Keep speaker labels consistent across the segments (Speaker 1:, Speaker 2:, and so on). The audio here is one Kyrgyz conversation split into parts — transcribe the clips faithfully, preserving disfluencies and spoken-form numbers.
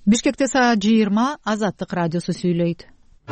Speaker 1: Бишкекте саат жыйырма, Азаттык радиосу сүйлөйт.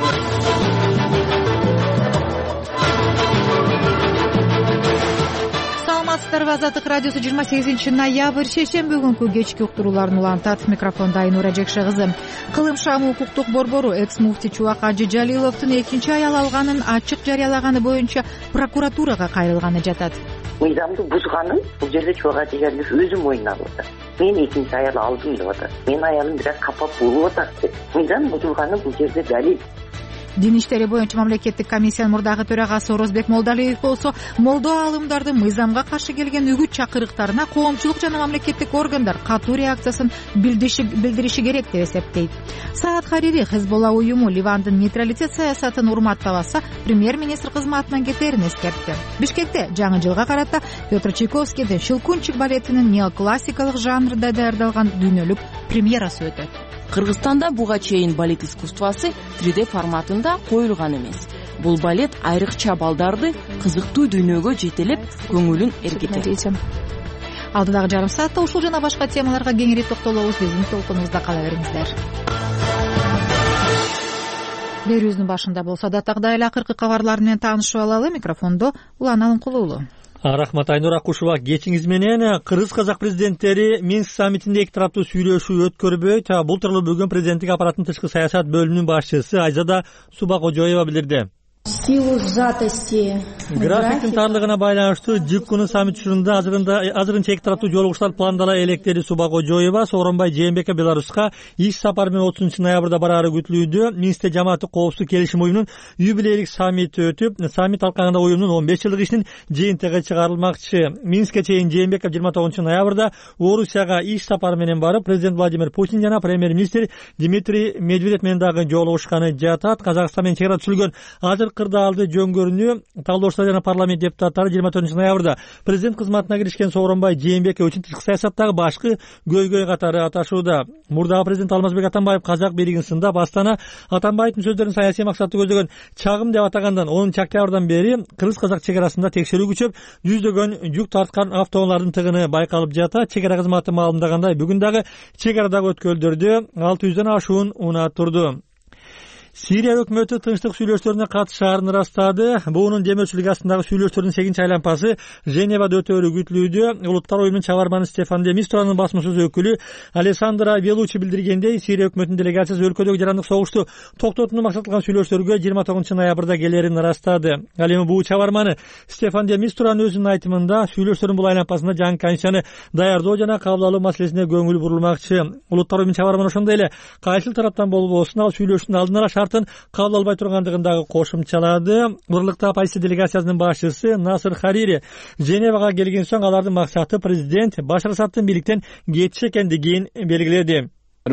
Speaker 1: Саламатсыздарбы, Азаттык радиосу жыйырма сегизинчи ноябрь шейшемби күнкү кечки уктурууларын улантат. Микрофондо Айнура Жекше кызы. Кылым Шамы укуктук борбору экс-муфти Чубак Ажы Жалиловдун экинчи аял алганын ачык жарыялаганы боюнча прокуратурага кайрылганы жатат.
Speaker 2: Мыйзамды бузганын бул жерде Чубак Ажы Жалилов өзү мойнуна алып атат. Мен экинчи аял алдым деп атат. Менин аялым бирок капа болуп атат деп. Мыйзам бузулганы бул жерде далил.
Speaker 1: Дин иштери боюнча мамлекеттик комиссиянын мурдагы төрагасы Орозбек Молдалиев болсо, молдо алымдардын мыйзамга каршы келген үгүт чакырыктарына коомчулук жана мамлекеттик органдар катуу реакциясын билдириши керек деп эсептейт. Саад Харири Хезболла уюму Ливандын нейтралитет саясатын урматтабаса, премьер-министр кызматынан кетерин эскертти. Бишкекте жаңы жылга карата Петр Чайковскийдин Щелкунчик балетинин неоклассикалык жанрда даярдалган дүйнөлүк премьерасы өтөт.
Speaker 3: Кыргызстанда буга чейин балет искусствосы три дэ форматында коюлган эмес. Бул балет айрыкча балдарды кызыктуу дүйнөгө жетелеп, көңүлүн эргитет.
Speaker 1: Алдыдагы жарым саатта ушул жана башка темаларга кеңири токтолобуз. Биздин толкунубузда кала бериңиздер. Берүүбүздүн башында болсо да тагдай эле акыркы кабарлар менен таанышып алалы. Микрофондо Улан Алымкулуулу.
Speaker 4: Рахмат, Айнура Кушуба. Кечиңиз менен кыргыз-казак президенттери Минск саммитинде эки тараптуу сүйлөшүү өткөрбөйт. Бул тууралуу бүгүн президенттик аппараттын тышкы саясат бөлүмүнүн башчысы Айзада Субакожоева билдирди. Графиктин тарлыгына байланыштуу Жиккунун саммит учурунда азырынча эки тараптуу жолугуштар пландала электерди. Субакожоева Сооронбай Жээнбекке Беларуска иш сапары менен отузунчу ноябрда бараары күтүлүүдө. Минскте жамааттык коопсуздук келишим уюмунун юбилейлик саммити өтүп, саммит алкагында уюмдун он беш жылдык ишинин жыйынтыгы чыгарылмакчы. Минскке чейин Жээнбеков жыйырма тогузунчу ноябрда Орусияга иш сапары менен барып, президент Владимир Путин жана премьер-министр Дмитрий Медведев менен дагы жолугушканы жатат. Казакстан менен чек ара түзүлгөн азыр кырдаалды жөнгөрүүнү талдоочулар жана парламент депутаттары жыйырма төртүнчү ноябрда президент кызматына киришкен Сооронбай Жээнбеков үчүн тышкы саясаттагы башкы көйгөй катары аташууда. Мурдагы президент Алмазбек Атамбаев казак бийлигин сындап, Астана Атамбаевдин сөздөрүн саясий максатты көздөгөн чагым деп атагандан онунчу октябрдан бери кыргыз-казак чек арасында текшерүү күчөп, жүздөгөн жүк тарткан автоунаалардын тыгыны байкалып жатат. Чек ара кызматы маалымдагандай, бүгүн дагы чек арадагы өткөлдөрдө алты жүздөн ашуун унаа турду. Сирия өкмөтү тынчтык сүйлөшүүлөрүнө катышаарын ырастады. Буунун демөчүлүгү астындагы сүйлөшүүлөрдүн сегизинчи айланпасы Женевада өтөөрү күтүлүүдө. Улуттар уюмунун чыгарманы Стефан де Мистуранын басмасөз өкүлү Алессандро Велучи билдиргендей, Сирия өкмөтүнүн делегациясы өлкөдөгү жарандык согушту токтотууну максатталган сүйлөшүүлөргө жыйырма тогузунчу ноябрда келерин ырастады. Ал эми бул чыгарманы Стефан де Мистуран өзүнүн айтымында сүйлөшүүлөрдүн бул айланпасында жаңы конституцияны даярдоо жана кабыл алуу маселесине көңүл бурулмакчы. Улуттар уюмунун чыгарманы ошондой эле кайсыл тараптан болбосун, ал сүйлөшүүнүн алдын ала шартын кабыл албай тургандыгын дагы кошумчалады. Урлукта оппозиция делегациясынын башчысы Насыр Харири Женевага келген соң алардын максаты президент Башар Асадтын бийликтен кетиш экендигин белгиледи.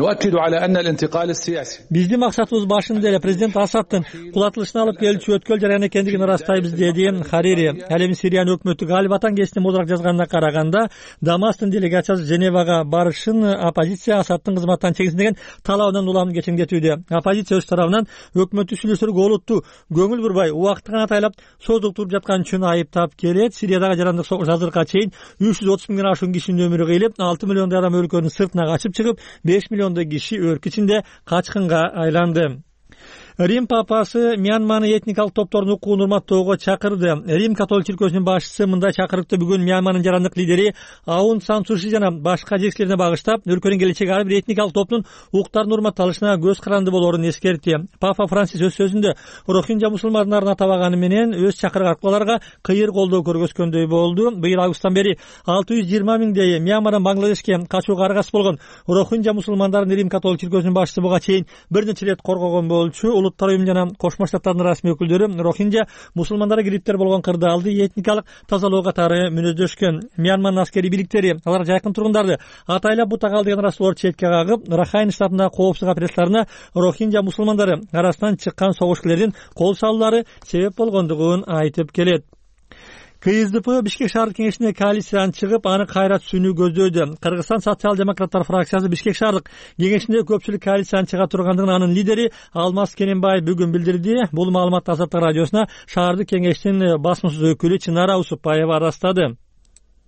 Speaker 4: Биздин максатыбыз башында эле президент Асадтын кулатылышына алып келүүчү өткөл жаран экендигин ырастайбыз, деди Харири. Ал эми Сириянын өкмөтү Галибатан кесине мудурак жазганына караганда, Дамастын делегациясы Женевага барышын оппозиция Асадтын кызматтан чегиндеген талабынан уламын кечиңдетүүдө. Оппозиция өз тарабынан өкмөттү сүйлөшүүлөргө олуттуу көңүл бурбай, убакытты гана тайлап созуктуруп жаткан үчүн айыптап келет. Сириядагы жарандык согуш азыркыга чейин үч жүз отуз миңден ашуун кишинин өмүрү кыйылып, алты миллиондой адам өлкөнүн сыртына качып чыгып, беш миллиондой киши өркү ичинде качкынга айланды. Рим папасы Мьянманын этникалык топторунун укугун урматтоого чакырды. Рим католик чиркөөсүнүн башчысы мындай чакырыкты бүгүн Мьянманын жарандык лидери Аун Сан Су Чи жана башка жетекчилерине багыштап, өлкөнүн келечеги ар бир этникалык топтун укуктарын урматталышына көз каранды болоорун эскертти. Папа Франсис өз сөзүндө Рохинджа мусулмандарын атабаганы менен өз чакырык аркылуу аларга кыйыр колдоо көргөзгөндөй болду. Быйыл августтан бери алты жүз жыйырма миңдей Мьянмадан Бангладешке качууга аргасыз болгон Рохинджа мусулмандарын Рим католик чиркөөсүнүн башчысы буга чейин бир нече ирет коргогон болчу. Улуттар уюму жана Кошмо Штаттардын расмий өкүлдөрү Рохинджа мусулмандары кириптер болгон кырдаалды этникалык тазалоо катары мүнөздөшкөн. Мьянманын аскерий бийликтери алар жайкын тургундарды атайлап бутага деген расоолор четке кагып, Рахайн штатындагы коопсуздук операцияларына Рохинджа мусулмандары арасынан чыккан согушкерлердин кол салуулары себеп болгондугун айтып келет. КСДП Бишкек шаардык кеңешине коалициядан чыгып, аны кайра түзүүнү көздөдү. Кыргызстан социал-демократтар фракциясы Бишкек шаардык кеңешинде көпчүлүк коалициядан чыга тургандыгын анын лидери Алмаз Керенбаев бүгүн билдирди. Бул маалыматты Азаттык радиосуна шаардык кеңештин басмасөз өкүлү Чынара Усупбаева ырастады.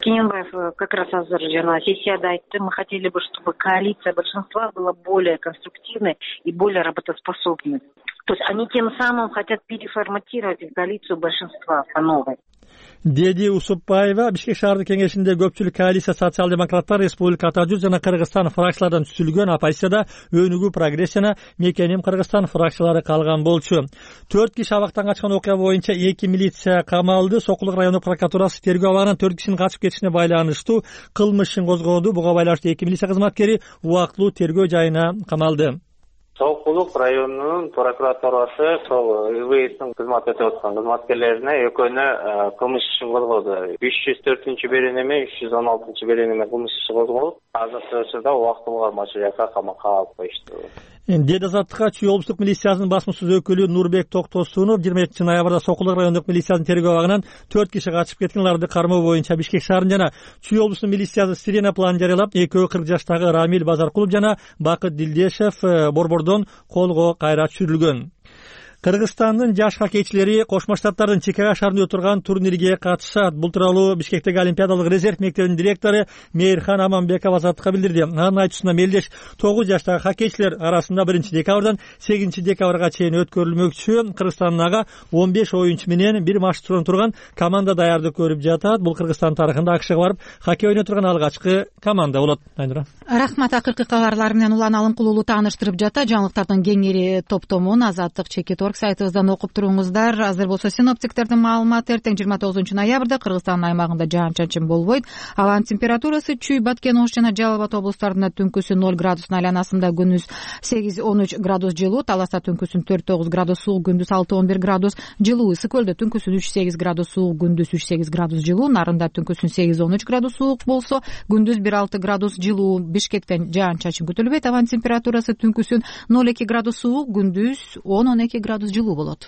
Speaker 5: Кененбаев как раз азыр жана сессияда айтты, мы хотели бы, чтобы коалиция большинства была более конструктивной и более работоспособной. То есть они тем самым хотят переформатировать коалицию большинства по новой.
Speaker 4: Деди Усупбаева Бишкек шаардык кеңешинде көпчүлүк коалиция социал-демократтар, республика ата жүз жана Кыргызстан фракциялардан түзүлгөн оппозицияда Өнүгүү прогресс жана Мекеним Кыргызстан фракциялары калган болчу. төрт киши абактан качкан окуя боюнча эки милиция камалды. Сокулук райондук прокуратурасы тергөө абагынан төрт кишинин качып кетишине байланыштуу кылмыш ишин козгоду. Буга байланыштуу эки милиция кызматкери убактылуу тергөө жайына камалды.
Speaker 6: Сокулук районунун прокуратурасы сол ИВСтин кызмат өтөп аткан кызматкерлерине экөөнө кылмыш ишин козгоду. үч жүз төртүнчү беренеме, үч жүз он алтынчы беренеме кылмыш иши козголуп, азыркы учурда убактылуу кармачы жакка камакка алып коюшту.
Speaker 4: Дед Азаттыкка Чүй облустук милициянын басмасөз өкүлү Нурбек Токтосунов жыйырма экинчи ноябрда Сокулук райондук милициянын тергөө абагынан төрт киши качып кеткен. Аларды кармоо боюнча Бишкек шаарын жана Чүй облустунун милициясы Сирена план жарыялап, экөө кырк жаштагы Рамил Базаркулов жана Бакыт Дилдешев борбордон колго кайра түшүрүлгөн. Кыргызстандын жаш хоккейчилери Кошмо Штаттардын Чикаго шаарында өтүп турган турнирге катышат. Бул тууралуу Бишкектеги Олимпиадалык резерв мектебинин директору Мейирхан Аманбеков Азаттыкка билдирди. Анын айтуусунда мелдеш тогуз жаштагы хоккейчилер арасында биринчи декабрдан сегизинчи декабрга чейин өткөрүлмөкчү. Кыргызстандын ага он беш оюнчу менен бир матчтан турган команда даярдык көрүп жатат. Бул Кыргызстан тарыхында АКШга барып хоккей ойноп турган алгачкы команда болот. Айнура.
Speaker 1: Рахмат, акыркы кабарлар менен улан алымкулуулу тааныштырып жата. Жаңылыктардын кеңири топтомун Азаттык Чекит сайтыбыздан окуп туруңуздар. Азыр болсо синоптиктердин маалыматы: эртең жыйырма тогузунчу ноябрда Кыргызстандын аймагында жаан-чачын болбойт. Абанын температурасы Чүй, Баткен, Ош жана Жалал Абад облустарында түнкүсүн ноль градустун айланасында, күндүз сегиз он үч градус жылуу, Таласта түнкүсүн төрт тогуз градус суук, күндүз алты он бир градус жылуу, Ысык көлдө түнкүсүн үч сегиз градус суук, күндүз үч сегиз градус жылуу, Нарында түнкүсүн сегиз он үч градус суук болсо, күндүз бир алты градус жылуу. Бишкектен жаан-чачын күтүлбөйт. Абанын температурасы түнкүсүн ноль эки градус суук, күндүз он он эки градус жылуу болот.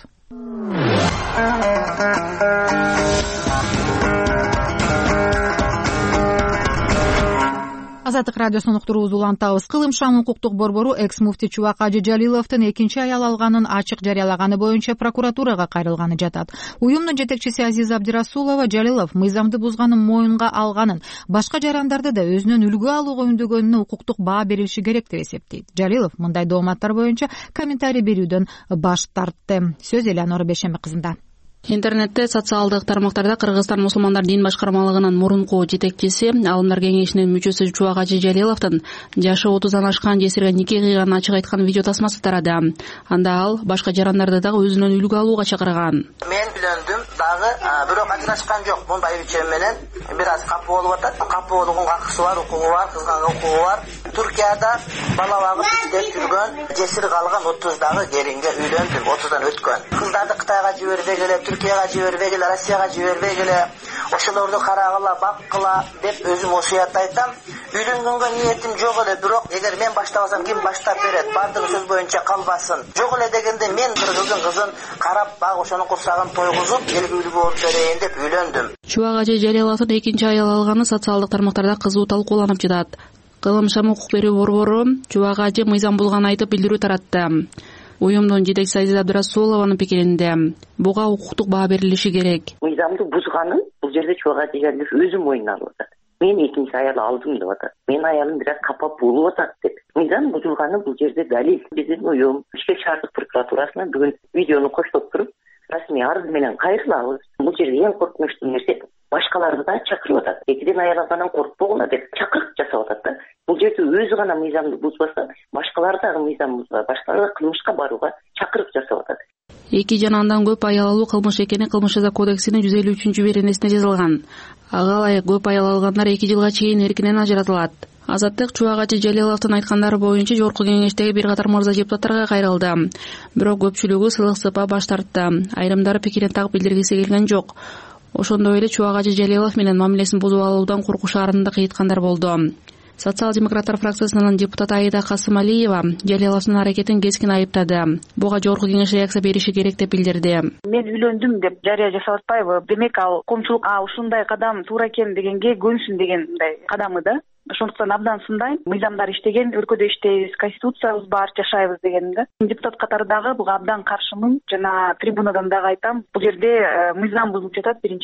Speaker 1: Азаттык радиосунун уктуруубузду улантабыз. Кылым шам укуктук борбору экс муфти Чубак Ажы Жалиловдун экинчи аял алганын ачык жарыялаганы боюнча прокуратурага кайрылганы жатат. Уюмдун жетекчиси Азиза Абдирасулова Жалилов мыйзамды бузганын моюнга алганын, башка жарандарды да өзүнөн үлгү алууга үндөгөнүнө укуктук баа берилиши керек деп эсептейт. Жалилов мындай дооматтар боюнча комментарий берүүдөн баш тартты. Сөз Элеонора Бешеме кызында.
Speaker 7: Интернетте, социалдык тармактарда Кыргызстан мусулмандар дин башкармалыгынын мурунку жетекчиси, Алымдар кеңешинин мүчөсү Чубак Ажы Жалиловдун жашы отуздан ашкан жесирге нике кыйганын ачык айткан видео тасмасы тарады. Анда ал башка жарандарды дагы өзүнөн үлгү алууга чакырган.
Speaker 8: Мен үйлөндүм дагы, бирок ажырашкан жок. Мун байбичем менен бир аз капы болуп атат. Капы болууга акысы бар, укугу бар, кызганга укугу бар. Туркияда бала багып иштеп жүргөн жесир калган отуздагы келинге үйлөндүм, отуздан өткөн. Кыздарды Кытайга жибербегиле, Түркияга жибербегиле, Россияга жибербегиле, ошолорду карагыла, баккыла деп өзүм осуят айтам. Үйлөнгөнгө ниетим жок эле, бирок эгер мен баштабасам ким баштап берет? Бардыгы сөз боюнча калбасын. Жок эле дегенде мен бир кыздын кызын карап, баг ошонун курсагын тойгузуп, келгүлүү болуп берейин деп үйлөндүм.
Speaker 7: Чубак Ажы Жалиловдун экинчи аял алганы социалдык тармактарда кызуу талкууланып жатат. Кылым шам укук берүү борбору Чубак Ажы мыйзам булганын айтып билдирүү таратты. Уюмдун жетекчиси Азиза Абдирасулованын пикиринде буга укуктук баа берилиши керек.
Speaker 2: Мыйзамды бузганын бул жерде Чубак Ажы Жалилов өзү мойнуна алып атат. Мен экинчи аял алдым деп атат. Менин аялым бир аз капап болуп атат деп. Мыйзам бузулганы бул жерде далил. Биздин уюм Бишкек шаардык прокуратурасына бүгүн видеону коштоп туруп, расмий арыз менен кайрылабыз. Бул жерде эң коркунучтуу нерсе башкаларды да чакырып атат. Экиден аял алгандан коркпогула деп чакырык жасап атат да. Бул жерде өзү гана мыйзамды бузбаса, башкалар дагы мыйзам бузбай, башкалар кылмышка барууга чакырык жасап атат.
Speaker 7: Эки жана андан көп аял алуу кылмыш экени Кылмыш жаза кодексинин жүз элүү үчүнчү беренесинде жазылган. Ага ылайык көп аял алгандар эки жылга чейин эркинен ажыратылат. Азаттык Чубак Ажы Жалиловдун айткандары боюнча жогорку кеңештеги бир катар мырза депутаттарга кайрылды. Бирок көпчүлүгү сылык сыпа баш тартты. Айрымдары пикирин так билдиргиси келген жок. Ошондой эле Чубак Ажы Жалилов менен мамилесин бузуп алуудан коркушаарын да кыйткандар болду. Социал-демократтар фракциясынын депутаты Аида Касымалиева Жалиловдун аракетин кескин айыптады. Буга жогорку кеңеш реакция бериши керек деп билдирди.
Speaker 5: Мен үйлөндүм деп жарыя жасап атпайбы? Демек ал коомчулук а ушундай кадам туура экен дегенге көнсүн деген мындай кадамы да. Ошондуктан абдан сындайм. Мыйзамдар иштеген, өлкөдө иштейбиз, конституциябыз бар, жашайбыз деген да. Депутат катары дагы буга абдан каршымын. Жана трибунадан дагы айтам, бул жерде мыйзам бузулуп жатат биринчиден.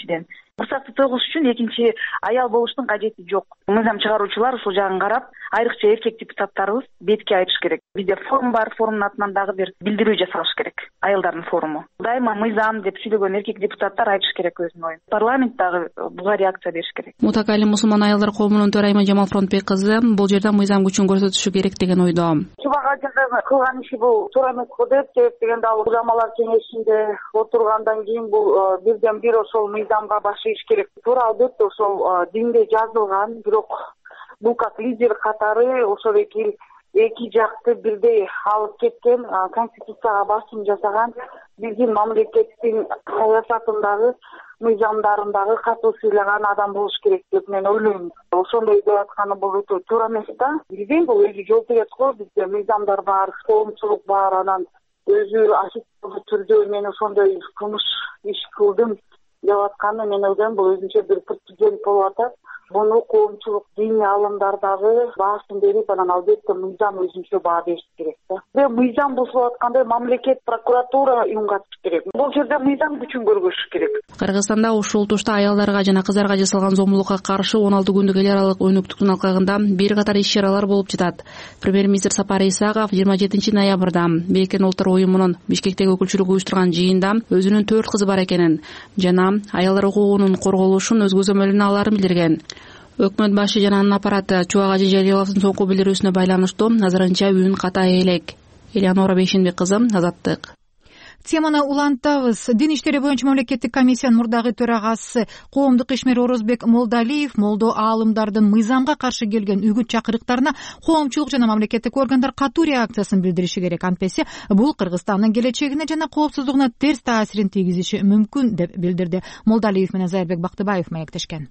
Speaker 5: уруксатты тойгузуш үчүн экинчи аял болуштун кажети жок. Мыйзам чыгаруучулар ушул жагын карап, айрыкча эркек депутаттарыбыз бетке айтыш керек. Бизде форум бар, форумдун атынан дагы бир билдирүү жасалыш керек. Аялдардын форуму. Дайыма мыйзам деп сүйлөгөн эркек депутаттар айтыш керек өзүнүн оюн. Парламент дагы буга реакция бериш керек.
Speaker 7: Мутакалим мусулман аялдар коомунун төрайымы Жамал Фронтбек кызы бул жерде мыйзам күчүн көрсөтүшү керек деген ойдо.
Speaker 9: Чубак ажыгы кылган иши бул туура эмес го деп, себеп дегенде ал уламалар кеңешинде отургандан кийин бул бирден бир ошол мыйзамга башыйыш керек. Туура албетте ошол динде жазылган, бирок бул как лидер катары ошол эки эки жакты бирдей алып кеткен, конституцияга басым жасаган, биздин мамлекеттин саясатындагы мыйзамдарындагы катуу сыйлаган адам болуш керек деп мен ойлойм. Ошондой деп атканы бул өтө туура эмес да. Билбейм, бул өзү жол берет го, бизде мыйзамдар бар, коомчулук бар, анан өзү ашыктуу түрдө мен ошондой кылмыш иш кылдым деп атканы мен ойлойм, бул өзүнчө бир прецедент болуп атат. Буну коомчулук диний алымдар дагы баасын берип, анан албетте мыйзам өзүнчө баа бериш керек да. Мыйзам бузулуп атканда мамлекет, прокуратура үн катыш керек. Бул жерде мыйзам күчүн көргөзүш керек.
Speaker 7: Кыргызстанда ушул тушта аялдарга жана кыздарга жасалган зомбулукка каршы он алты күндүк эл аралык өнөктүктүн алкагында бир катар иш-чаралар болуп жатат. Премьер-министр Сапар Исаков жыйырма жетинчи ноябрда Бириккен Улуттар уюмунун Бишкектеги өкүлчүлүгү уюштурган жыйында өзүнүн төрт кызы бар экенин жана аялдар укугунун корголушун өз көзөмөлүнө аларын билдирген. Өкмөт башы жана анын аппараты Чубак Ажы Жалиловдун соңку билдирүүсүнө байланыштуу назарынча үн катай элек. Элеонора Бейшенбек кызы, Азаттык.
Speaker 1: Теманы улантабыз. Дин иштери боюнча мамлекеттик комиссиянын мурдагы төрагасы коомдук ишмер Орозбек Молдалиев молдо аалымдардын мыйзамга каршы келген үгүт чакырыктарына коомчулук жана мамлекеттик органдар катуу реакциясын билдириши керек. Антпесе бул Кыргызстандын келечегине жана коопсуздугуна терс таасирин тийгизиши мүмкүн деп билдирди. Молдалиев менен Зайырбек Бактыбаев маектешкен.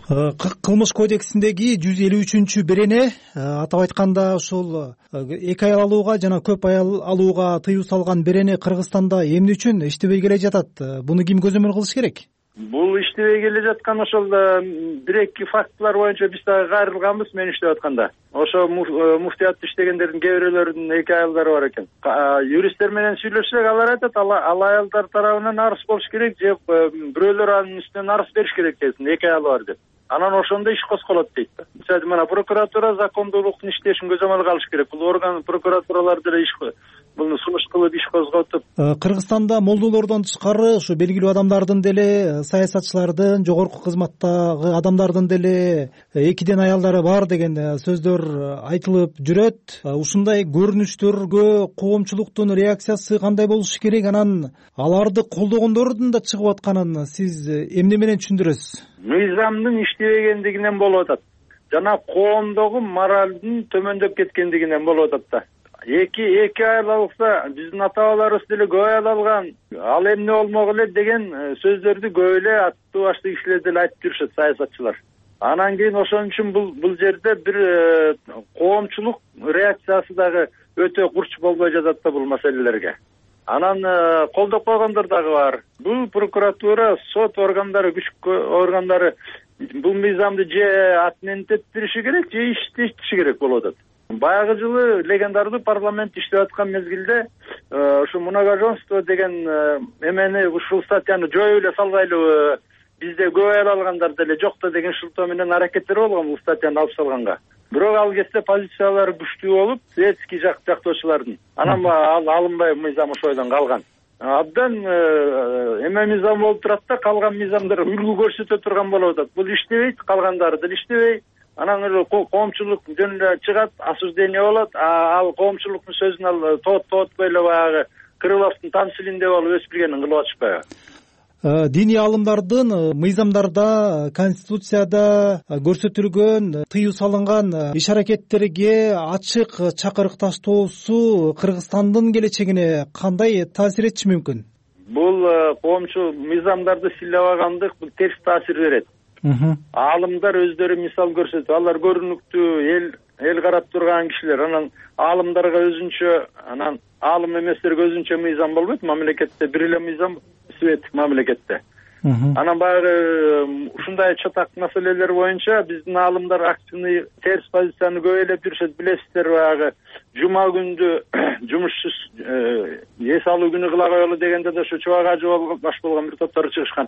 Speaker 10: Кылмыш кодексиндеги жүз элүү үчүнчү берене атап айтканда ушул эки аял алууга жана көп аял алууга тыюу салган берене Кыргызстанда эмне үчүн иштебей келе жатат? Буну ким көзөмөл кылыш керек?
Speaker 11: Бул иштебей келе жаткан ошол бир эки фактылар боюнча биз дагы кайрылганбыз мен иштеп атканда. Ошо муфтиятта иштегендердин кээ бирлөрүнүн эки аялдары бар экен. Юристтер менен сүйлөшсөк ал айтат, ал аялдар тарабынан арыз болуш керек же бирөөлөр анын үстүнөн арыз бериш керек десин, эки аялы бар деп. Анан ошондо иш козголот дейт. Мына прокуратура закондуулуктун иштешин көзөмөл алыш керек. Бул орган прокуратуралар деле иш буну сунуш кылып иш козготуп.
Speaker 10: Кыргызстанда молдолордон тышкары ушу белгилүү адамдардын деле, саясатчылардын, жогорку кызматтагы адамдардын деле экиден аялдары бар деген сөздөр айтылып жүрөт. Ушундай көрүнүштөргө коомчулуктун реакциясы кандай болушу керек? Анан аларды колдогондордун да чыгып атканын сиз эмне менен түшүндүрөсүз?
Speaker 11: Мыйзамдын иштебегендигинен болуп атат жана коомдогу моралдын төмөндөп кеткендигинен болуп атат да. Эки эки аял алса, биздин ата-бабаларыбыз деле көп аял алган, ал эмне болмок эле деген сөздөрдү көп эле аттуу баштуу кишилер деле айтып жүрүшөт, саясатчылар. Анан кийин ошон үчүн бул бул жерде бир коомчулук реакциясы дагы өтө курч болбой жатат да бул маселелерге. Анан колдоп койгондор дагы бар. Бул прокуратура, сот органдары, күч органдары бул мыйзамды же отменттириши керек, же иштетиши керек болуп атат. Баягы жылы легендардуу парламент иштеп аткан мезгилде ушу многоженство деген эмени ушул статьяны жоюп эле салгайлы, бизде көп аял алгандар деле жок да деген шылтоо менен аракеттер болгон бул статьяны алып салганга. Бирок ал кезде позициялары күчтүү болуп, светский жак жактоочулардын. Анан ал алынбай мыйзам ошойдон калган. Абдан эме мыйзам болуп турат да, калган мыйзамдар үлгү көрсөтө турган болуп атат. Бул иштебейт, калгандары деле иштебей. Анан эле коомчулук жөн эле чыгат, осуждение болот, ал коомчулуктун сөзүн ал тоот тоотпой эле баягы Крыловдун тамсилинде болуп өсүп келгенин кылып атышпайбы?
Speaker 10: Диний алымдардын мыйзамдарда, конституцияда көрсөтүлгөн, тыюу салынган иш-аракеттерге ачык чакырыкташтоосу Кыргызстандын келечегине кандай таасир этиши мүмкүн?
Speaker 11: Бул коомчу мыйзамдарды сыйлабагандык бул терс таасир берет. Аалымдар өздөрү мисал көрсөтүп, алар көрүнүктүү эл эл карап турган кишилер, анан аалымдарга өзүнчө, анан аалым эместерге өзүнчө мыйзам болбойт, мамлекетте бир эле мыйзам свет мамлекетте. Анан баягы ушундай чатак маселелер боюнча биздин аалымдар активный терс позицияны көп элеп жүрүшөт, билесиздер, баягы жума күндү жумушсуз эс алуу күнү кыла коелу дегенде да ушу Чубак Ажы баш болгон бир топтор чыгышкан.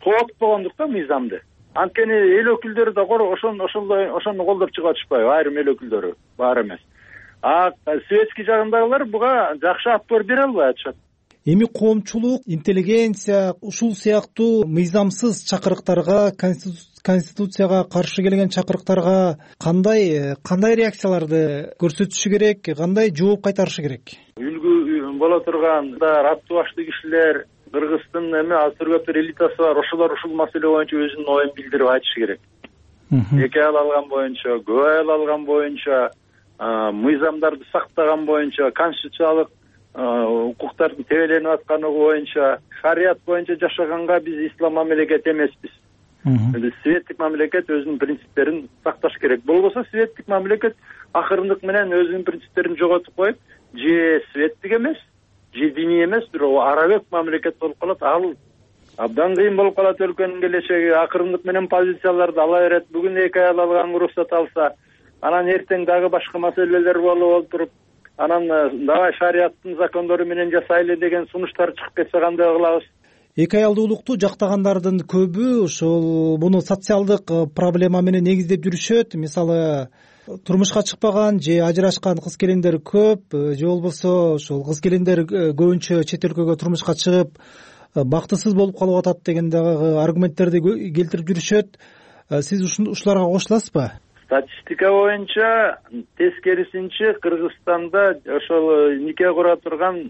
Speaker 11: тоотпогондуктан мыйзамды анткени эл өкүлдөрү да ошон ошондой ошону колдоп чыгып атышпайбы, айрым эл өкүлдөрү, баары эмес. А светский жагындагылар буга жакшы отпор бере албай атышат.
Speaker 10: Эми коомчулук, интеллигенция ушул сыяктуу мыйзамсыз чакырыктарга, конституцияга каршы келген чакырыктарга кандай кандай реакцияларды көрсөтүшү керек, кандай жооп кайтарышы керек?
Speaker 11: Үлгү боло турган аттуу баштуу кишилер, Кыргыздын эми аз түргөтөр элитасы бар, ошолор ушул маселе боюнча өзүнүн оюн билдирип айтышы керек. Эки аял алган боюнча, көп аял алган боюнча, мыйзамдарды сактаган боюнча, конституциялык укуктардын тебеленип атканы боюнча, шарият боюнча жашаганга биз ислам мамлекети эмеспиз. Биз светтик мамлекет өзүнүн принциптерин сакташ керек. Болбосо светтик мамлекет акырындык менен өзүнүн принциптерин жоготуп коюп, же светтик эмес, же диний эмес, бирок арабек мамлекет болуп калат. Ал абдан кыйын болуп калат өлкөнүн келечеги. Акырындык менен позицияларды ала берет. Бүгүн эки аял алганга уруксат алса, анан эртең дагы башка маселелер болуп отуруп, анан давай шариаттын закондору менен жасайлы деген сунуштар чыгып кетсе кандай кылабыз?
Speaker 10: Эки аялдуулукту жактагандардын көбү ошол муну социалдык проблема менен негиздеп жүрүшөт. Мисалы, турмушка чыкпаган же ажырашкан кыз келиндер көп, же болбосо ошол кыз келиндер көбүнчө чет өлкөгө турмушка чыгып бактысыз болуп калып атат деген дагы аргументтерди келтирип жүрүшөт. Сиз ушуларга кошуласызбы?
Speaker 11: Статистика боюнча тескерисинче Кыргызстанда ошол нике кура турган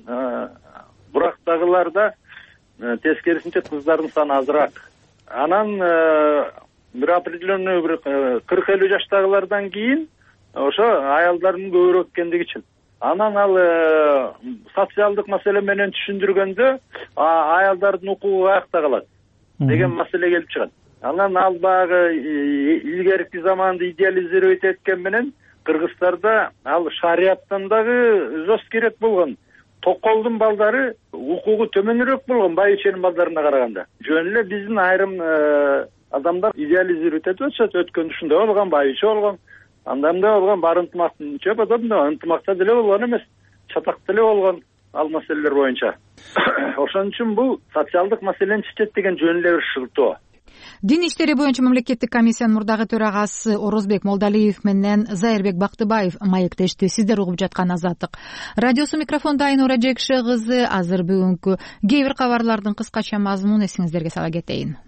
Speaker 11: бурактагыларда тескерисинче кыздардын саны азыраак. Анан бир определенный бир кырк элүү жаштагылардан кийин ошо аялдардын көбүрөөк экендиги үчүн. Анан ал социалдык маселе менен түшүндүргөндө аялдардын укугу каякта калат деген маселе келип чыгат. Анан ал багы илгерки заманды идеализировать эткен менен Кыргызстарда ал шарияттан дагы жесткерээк болгон. Токолдун балдары укугу төмөнүрөөк болгон байыченин балдарына караганда. Жөн эле биздин айрым адамдар идеализировать этип атышат. Өткөндө ушундай болгон, байычы болгон, андамда болгон, бар ынтымактын чөп адамда ынтымакта деле болгон эмес, чатакта деле болгон ал маселелер боюнча. Ошон үчүн бул социалдык маселени чечет деген жөн эле бир шылтоо.
Speaker 1: Дин иштери боюнча мамлекеттик комиссиянын мурдагы төрагасы Орозбек Молдалиев менен Зайырбек Бактыбаев маектешти. Сиздер угуп жаткан Азаттык радиосу. Микрофондо Айнура Жекше кызы. Азыр бүгүнкү кээ бир кабарлардын кыскача мазмунун эсиңиздерге сала кетейин.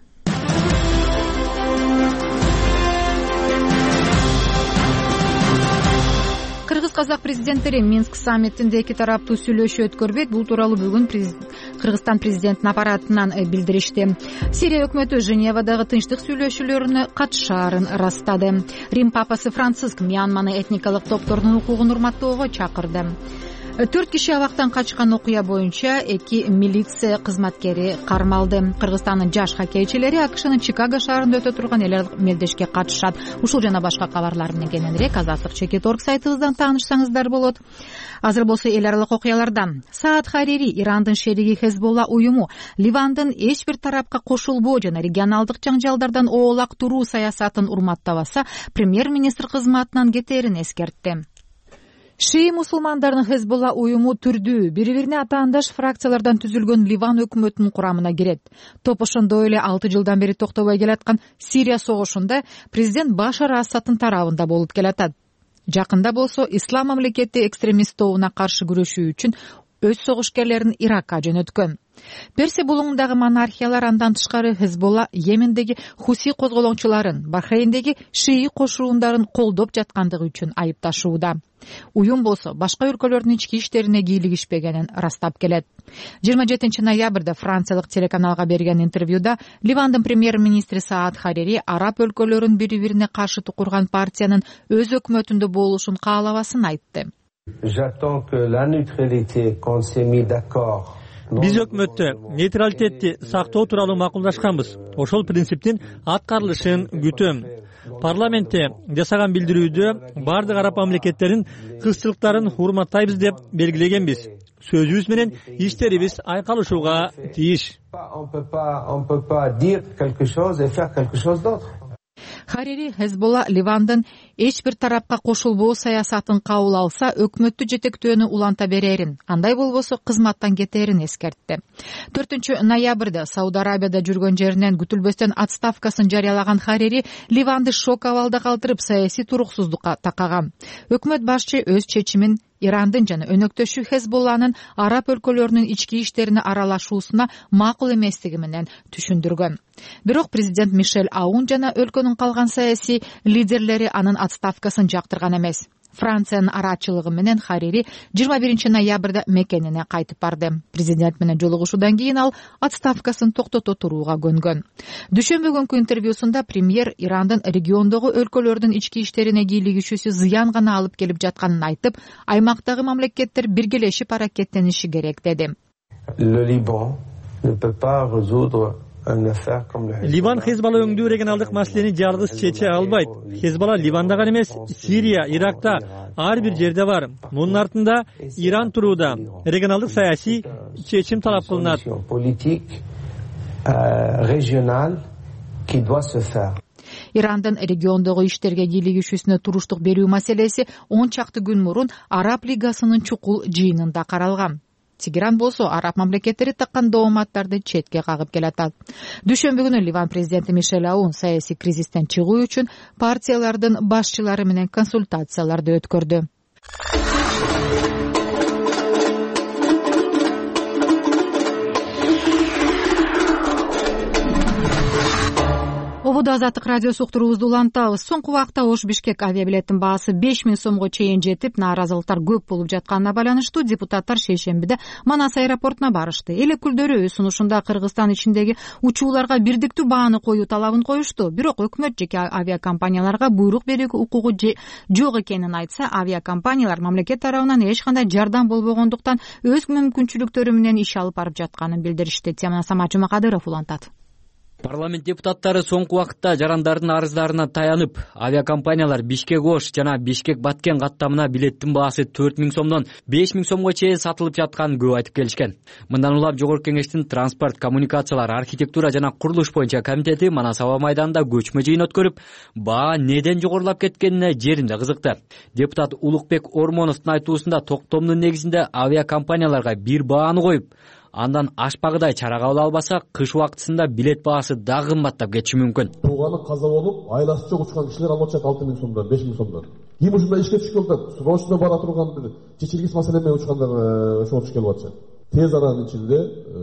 Speaker 1: Кыргыз-казак президенттери Минск саммитинде эки тараптуу сүйлөшүү өткөрбөйт. Бул тууралуу бүгүн Кыргызстан президентинин аппаратынан билдиришти. Сирия өкмөтү Женевадагы тынчтык сүйлөшүүлөрүнө катышаарын ырастады. Рим папасы Франциск Мьянманы этникалык топтордун укугун урматтоого чакырды. Төрт киши абактан качкан окуя боюнча эки милиция кызматкери кармалды. Кыргызстандын жаш хоккейчилери АКШнын Чикаго шаарында өтө турган эл аралык мелдешке катышат. Ушул жана башка кабарлар менен кененирээк Азаттык чекит орг сайтыбыздан таанышсаңыздар болот. Азыр болсо эл аралык окуялардан. Саад Харири Ирандын шериги Хезболла уюму Ливандын эч бир тарапка кошулбоо жана регионалдык жаңжалдардан оолак туруу саясатын урматтабаса, премьер-министр кызматынан кетерин эскертти. Шии мусулмандардын Хезболла уюму түрдүү, бири-бирине атаандаш фракциялардан түзүлгөн Ливан өкмөтүнүн курамына кирет. Топ ошондой эле алты жылдан бери токтобой келаткан Сирия согушунда президент Башар Асадтын тарабында болуп келатат. Жакында болсо ислам мамлекети экстремист тобуна каршы күрөшүү үчүн өз согушкерлерин Иракка жөнөткөн. Персия булуңундагы монархиялар андан тышкары Хезболла Йемендеги Хуси козголоңчуларын, Бахрейндеги Шии кошуундарын колдоп жаткандыгы үчүн айыпташууда. Уюм болсо башка өлкөлөрдүн ички иштерине кийлигишпегенин растап келет. жыйырма жетинчи ноябрда франциялык телеканалга берген интервьюда Ливандын премьер-министри Саад Харири араб өлкөлөрүн бири-бирине каршы тукурган партиянын өз өкмөтүндө болушун каалабасын айтты.
Speaker 4: Биз өкмөттө нейтралитетти сактоо тууралуу макулдашканбыз. Ошол принциптин аткарылышын күтөм. Парламентте жасаган билдирүүдө бардык араб мамлекеттерин кызчылыктарын урматтайбыз деп белгилегенбиз. Сөзүбүз менен иштерибиз айкалышууга тийиш.
Speaker 1: Харири Хезболла Ливандын эч бир тарапка кошулбоо саясатын кабыл алса, өкмөттү жетектөөнү уланта берерин, андай болбосо кызматтан кетерин эскертти. төртүнчү ноябрда Сауд Арабияда жүргөн жеринен күтүлбөстөн отставкасын жарыялаган Харири Ливанды шок абалда калтырып, саясий туруксуздукка такаган. Өкмөт башчы өз чечимин Ирандын жана өнөктөшү Хезболланын араб өлкөлөрүнүн ички иштерине аралашуусуна макул эместиги менен түшүндүргөн. Бирок президент Мишель Аун жана өлкөнүн калган саясий лидерлери анын отставкасын жактырган эмес. Франциянын арачылыгы менен Харири жыйырма биринчи ноябрда мекенине кайтып барды. Президент менен жолугушуудан кийин ал отставкасын токтото турууга көнгөн. Дүйшөмбү күнкү интервьюсунда премьер Ирандын региондогу өлкөлөрдүн ички иштерине кийлигишүүсү зыян гана алып келип жатканын айтып, аймактагы мамлекеттер биргелешип аракеттениши керек деди.
Speaker 4: Ливан Хезболла өңдүү регионалдык маселени жалгыз чече албайт. Хезболла Ливанда гана эмес, Сирия, Иракта, ар бир жерде бар. Мунун артында Иран турууда. Регионалдык саясий чечим талап кылынат.
Speaker 1: Ирандын региондогу иштерге кийлигишүүсүнө туруштук берүү маселеси он чакты күн мурун Араб лигасынын чукул жыйынында каралган. Тегеран болсо араб мамлекеттери таккан дооматтарды четке кагып келатат. Дүйшөмбү күнү Ливан президенти Мишель Аун саясий кризистен чыгуу үчүн партиялардын башчылары менен консультацияларды өткөрдү. Ободо Азаттык радиосу уктуруубузду улантабыз. Соңку убакта Ош-Бишкек авиабилеттин баасы беш миң сомго чейин жетип, нааразылыктар көп болуп жатканына байланыштуу депутаттар шейшембиде Манас аэропортуна барышты. Эл өкүлдөрү өз сунушунда Кыргызстан ичиндеги учууларга бирдиктүү бааны коюу талабын коюшту. Бирок өкмөт жеке авиакомпанияларга буйрук берүүгө укугу жок экенин айтса, авиакомпаниялар мамлекет тарабынан эч кандай жардам болбогондуктан өз мүмкүнчүлүктөрү менен иш алып барып жатканын билдиришти. Теманы Самат Жумакадыров улантат.
Speaker 12: Парламент депутаттары соңку убакытта жарандардын арыздарына таянып, авиакомпаниялар Бишкек-Ош жана Бишкек-Баткен каттамына билеттин баасы төрт миң сомдон беш миң сомго чейин сатылып жатканын көп айтып келишкен. Мындан улам Жогорку Кеңештин транспорт, коммуникациялар, архитектура жана курулуш боюнча комитети Манас аба майданында көчмө жыйын өткөрүп, баа неден жогорулап кеткенине жеринде кызыкты. Депутат Улукбек Ормоновдун айтуусунда токтомдун негизинде авиакомпанияларга бир бааны коюп, андан ашпагыдай чара кабыл албаса, кыш убактысында билет баасы дагы кымбаттап кетиши мүмкүн.
Speaker 13: Тууганы каза болуп, айласы жок учкан кишилер алып атышат алты миң сомдон, беш миң сомдон. Ким ушундай ишке түшүп келатат? Срочно бара турган бир чечилгис маселе менен учкандар ошого туш келип атышат. Тез аранын ичинде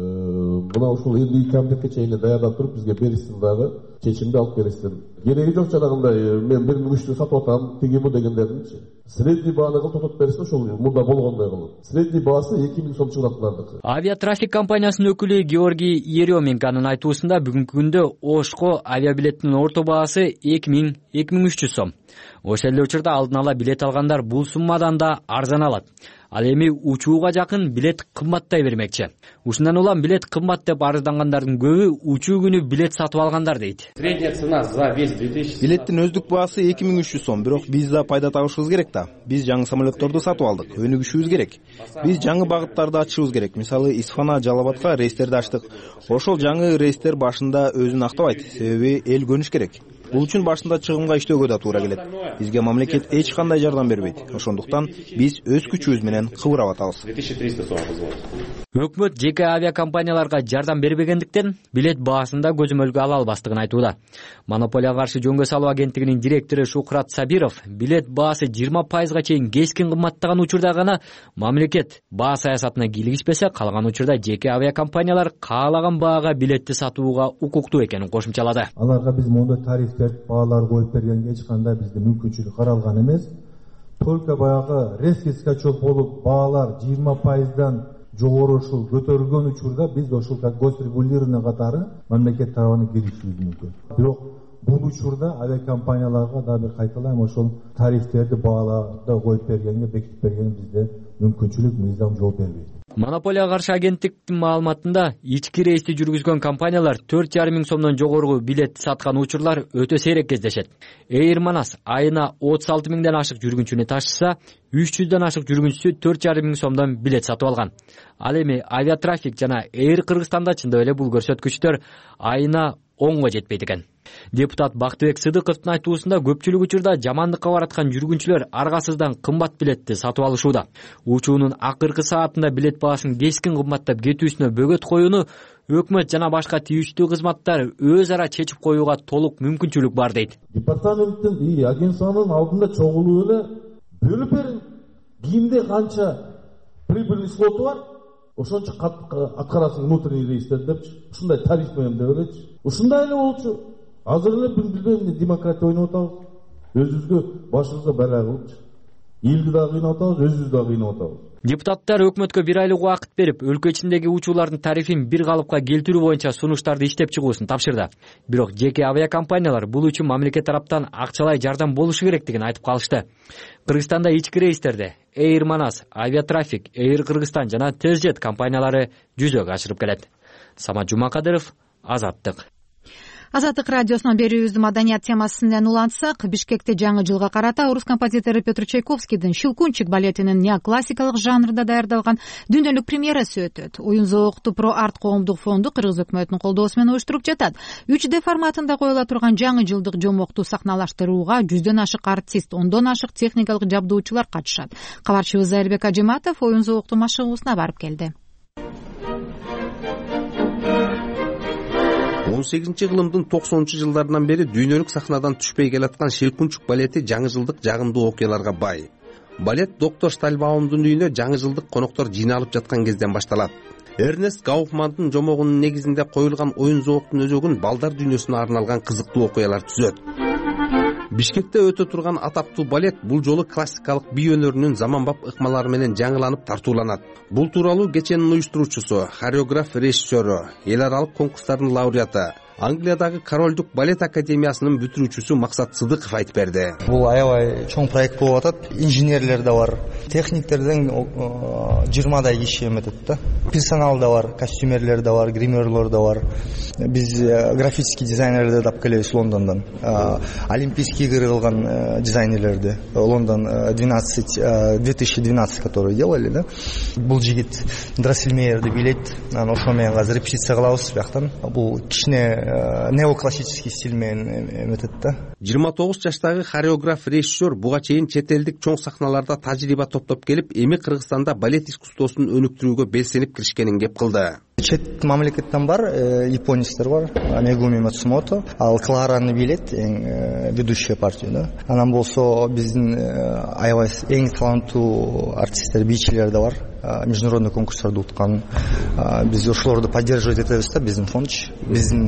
Speaker 13: мына ушул эмдиги комитетке чейин даярдап туруп бизге беришсиз дагы чечимди алып бересиздер. Кереги жок жанагындай мен бир миң үч жүздү сатып атам, тиги бу дегендердинчи. Средний бааны кылып тотуп берсе, ошол мурда болгондой кылып. Средний баасы эки миң сом чыгат булардыкы.
Speaker 12: Авиатрафик компаниясынын өкүлү Георгий Еременканын айтуусунда бүгүнкү күндө Ошко авиабилеттин орто баасы эки миң — эки миң үч жүз сом. Ошол эле учурда алдын ала билет алгандар бул суммадан да арзан алат. Ал эми учууга жакын билет кымбаттай бермекчи. Ушундан улам билет кымбат деп арыздангандардын көбү учуу күнү билет сатып алгандар дейт.
Speaker 14: Средняя цена за весь две тысячи. Билеттин өздүк баасы эки миң үч жүз сом, бирок биз да пайда табышыбыз керек да. Биз жаңы самолетторду сатып алдык, өнүгүшүбүз керек. Биз жаңы багыттарды ачышыбыз керек. Мисалы, Исфана, Жалалабадка рейстерди ачтык. Ошол жаңы рейстер башында өзүн актабайт, себеби эл көнүш керек. Бул үчүн башында чыгымга иштөөгө да туура келет. Бизге мамлекет эч кандай жардам бербейт. Ошондуктан биз өз күчүбүз менен кыбырап атабыз.
Speaker 12: Өкмөт жеке авиакомпанияларга жардам бербегендиктен билет баасында көзөмөлгө ала албастыгын айтууда. Монополияга каршы жөнгө салуу агенттигинин директору Шухрат Сабиров билет баасы жыйырма пайызга чейин кескин кымбаттаган учурда гана мамлекет баа саясатына кийлигишпесе, калган учурда жеке авиакомпаниялар каалаган баага билетти сатууга укуктуу экенин кошумчалады.
Speaker 15: Аларга биз моундай тарифтер, баалар коюп бергенге эч кандай бизде мүмкүнчүлүк каралган эмес. Только баягы резкий скачок болуп, баалар жыйырма пайыздан жогору ушул көтөрүлгөн учурда биз ошол как госрегулирование катары мамлекет тарабынан киришибиз мүмкүн. Бирок бул учурда авиакомпанияларга да бир кайталайм, ошол тарифтерди, бааларды коюп бергенге, бекитип бергенге бизде мүмкүнчүлүк, мыйзам жол бербейт.
Speaker 12: Монополияга каршы агенттиктин маалыматында ички рейсти жүргүзгөн компаниялар төрт жарым миң сомдон жогору билет саткан учурлар өтө сейрек кездешет. Эйр Манас айына отуз алты миңден ашык жүргүнчүнү ташыса, үч жүздөн ашык жүргүнчүсү төрт жарым миң сомдон билет сатып алган. Ал эми Авиатрафик жана Эйр Кыргызстанда чындап эле бул көрсөткүчтөр айына оңго жетпейт экен. Депутат Бактыбек Сыдыковдун айтуусунда көпчүлүк учурда жамандыкка бараткан жүргүнчүлөр аргасыздан кымбат билетти сатып алышууда. Учуунун акыркы саатында билет баасын кескин кымбаттап кетүүсүнө бөгөт коюуну өкмөт жана башка тийиштүү кызматтар өз ара чечип коюуга толук мүмкүнчүлүк бар дейт.
Speaker 13: Департаменттин и агентствонун алдында чогулуп эле бөлүп берин. Кимде канча прибыльный слоту бар, ошончо аткарасың внутренний рейстер депчи. Ушундай тариф менен деп элечи. Ушундай эле болчу. Азыр эле билбейм, демократия ойноп атабыз. Өзүбүзгө башыбызга бала кылыпчы. Элди да кыйнап атабыз, өзүбүздү да кыйнап атабыз.
Speaker 12: Депутаттар өкмөткө бир айлык убакыт берип, өлкө ичиндеги учуулардын тарифин бир калыпка келтирүү боюнча сунуштарды иштеп чыгуусун тапшырды. Бирок жеке авиакомпаниялар бул үчүн мамлекет тараптан акчалай жардам болушу керектигин айтып калышты. Кыргызстанда ички рейстерде Air Manas, Aviatraffic, Air Кыргызстан жана Tezjet компаниялары жүзөгө ашырып келет. Самат Жумакадыров, Азаттык.
Speaker 1: Азаттык радиосунун берүүбүздү маданият темасынан улантсак, Бишкекте жаңы жылга карата орус композитору Петр Чайковскийдин «Щелкунчик» балетинин неоклассикалык жанрда даярдалган дүйнөлүк премьерасы өтөт. Оюн зоокту Про Арт коомдук фонду Кыргыз өкмөтүнүн колдоосу менен уюштуруп жатат. үч дэ форматында коюла турган жаңы жылдык жомокту сахналаштырууга жүздөн ашык артист, ондон ашык техникалык жабдуучулар катышат. Кабарчыбыз Айылбек Ажыматов оюн зоокту машыгуусуна барып келди.
Speaker 16: он сегизинчи кылымдын токсонунчу жылдарынан бери дүйнөлүк сахнадан түшпөй келаткан «Щелкунчик» балети жаңы жылдык жагымдуу окуяларга бай. Балет доктор Штальбаумдун үйүнө жаңы жылдык коноктор жыйналып жаткан кезден башталат. Эрнест Гауфмандын жомогунун негизинде коюлган оюн зооктун өзөгүн балдар дүйнөсүнө арналган кызыктуу окуялар түзөт. Бишкекте өтө турган атактуу балет бул жолу классикалык бий өнөрүнүн заманбап ыкмалары менен жаңыланып тартууланат. Бул тууралуу кеченин уюштуруучусу, хореограф, режиссеру, эл аралык конкурстардын лауреаты, Англиядагы Королдук балет академиясынын бүтүрүүчүсү Максат Сыдыков айтып берди.
Speaker 17: Бул аябай чоң проект болуп атат. Инженерлер да бар, техниктерден жыйырмадай киши эметет да. Персонал да бар, костюмерлер да бар, гримерлер да бар. Биз графический дизайнерлерди тап келебиз Лондондон. Олимпийский игры кылган дизайнерлерди Лондон двенадцать две тысячи двенадцать которые делали, да. Бул жигит Драссельмейерди билет. Анан ошо менен азыр репетиция кылабыз бияктан. Бул кичине неоклассический стиль менен эметет да.
Speaker 16: жыйырма тогуз жаштагы хореограф, режиссер буга чейин чет элдик чоң сахналарда тажрыйба топтоп келип, эми Кыргызстанда балет искусствосун өнүктүрүүгө белсенип киришкенин кеп кылды.
Speaker 17: Чет мамлекеттен бар, японецтер бар, Мегуми Мацумото, ал Клараны билет, эң ведущая партия, да. Анан болсо биздин аябай эң таланттуу артисттер, бийчилер да бар. Международный конкурстарды уткан. Биз ошолорду поддерживать этебиз да, биздин фонд, биздин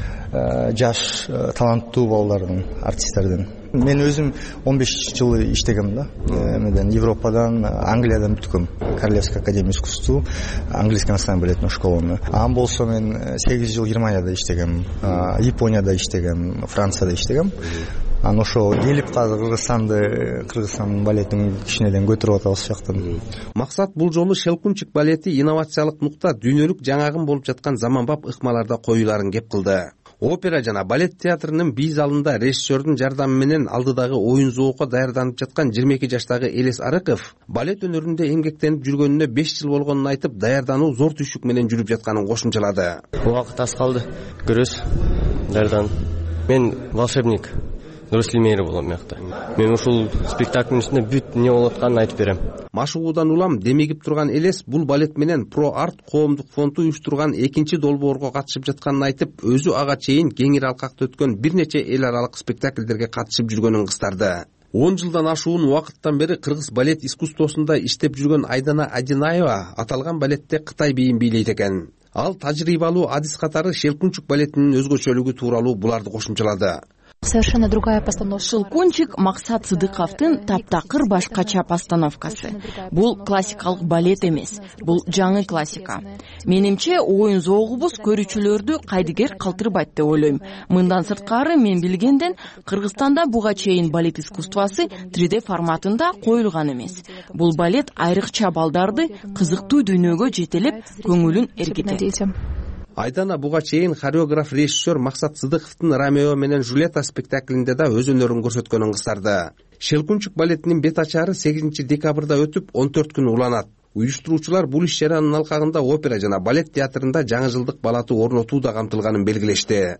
Speaker 17: жаш таланттуу балдардын, артисттердин. Мен өзүм он беш жыл иштегем да. Эмеден Европадан, Англиядан бүткөм. Королевская академия искусств, английский национальный балетный школаны. Анан болсо мен сегиз жыл Германияда иштегем, Японияда иштегем, Францияда иштегем. Анан ошо келип казыр Кыргызстанды, Кыргызстандын балетин кичинеден көтөрүп атабыз жактан.
Speaker 16: Максат бул жолу «Щелкунчик» балети инновациялык нукта дүйнөлүк жаңагын болуп жаткан заманбап ыкмаларда коюуларын кеп кылды. Опера жана балет театрынын бий залында режиссердун жардамы менен алдыдагы оюн зоокко даярданып жаткан жыйырма эки жаштагы Элес Арыков балет өнөрүндө эмгектенип жүргөнүнө беш жыл болгонун айтып, даярдануу зор түйшүк менен жүрүп жатканын кошумчалады.
Speaker 18: Убакыт аз калды. Көрөсүз. Даярдан. Мен волшебник. Драссельмейер болом мякта. Мен ушул спектаклдын үстүндө бүт эмне болуп атканын айтып берем.
Speaker 16: Машыгуудан улам демигип турган Элес бул балет менен Про Арт коомдук фонду уюштурган экинчи долбоорго катышып жатканын айтып, өзү ага чейин кеңири алкакта өткөн бир нече эл аралык спектакльдерге катышып жүргөнүн кыстарды. он жылдан ашуун убакыттан бери кыргыз балет искусствосунда иштеп жүргөн Айдана Адинаева аталган балетте Кытай бийин бийлейт экен. Ал тажрыйбалуу адис катары «Щелкунчик» балетинин өзгөчөлүгү тууралуу буларды кошумчалады.
Speaker 3: Совершенно другая постановка. «Щелкунчик» Максат Сыдыковдун таптакыр башкача постановкасы. Бул классикалык балет эмес, бул жаңы классика. Менимче оюн зоогубуз көрүүчүлөрдү кайдыгер калтырбайт деп ойлойм. Мындан сырткары мен билгенден Кыргызстанда буга чейин балет искусствосы три дэ форматында коюлган эмес. Бул балет айрыкча балдарды кызыктуу дүйнөгө жетелеп, көңүлүн эргитет.
Speaker 16: Айдана буга чейин хореограф, режиссер Максат Сыдыковдун «Ромео менен Жулета» спектаклинде да өз өнөрүн көрсөткөнүн кыстарды. «Щелкунчик» балетинин бет ачары сегизинчи декабрда өтүп, он төрт күн уланат. Уюштуруучулар бул иш чаранын алкагында опера жана балет театрында жаңы жылдык балаты орнотуу да камтылганын белгилешти.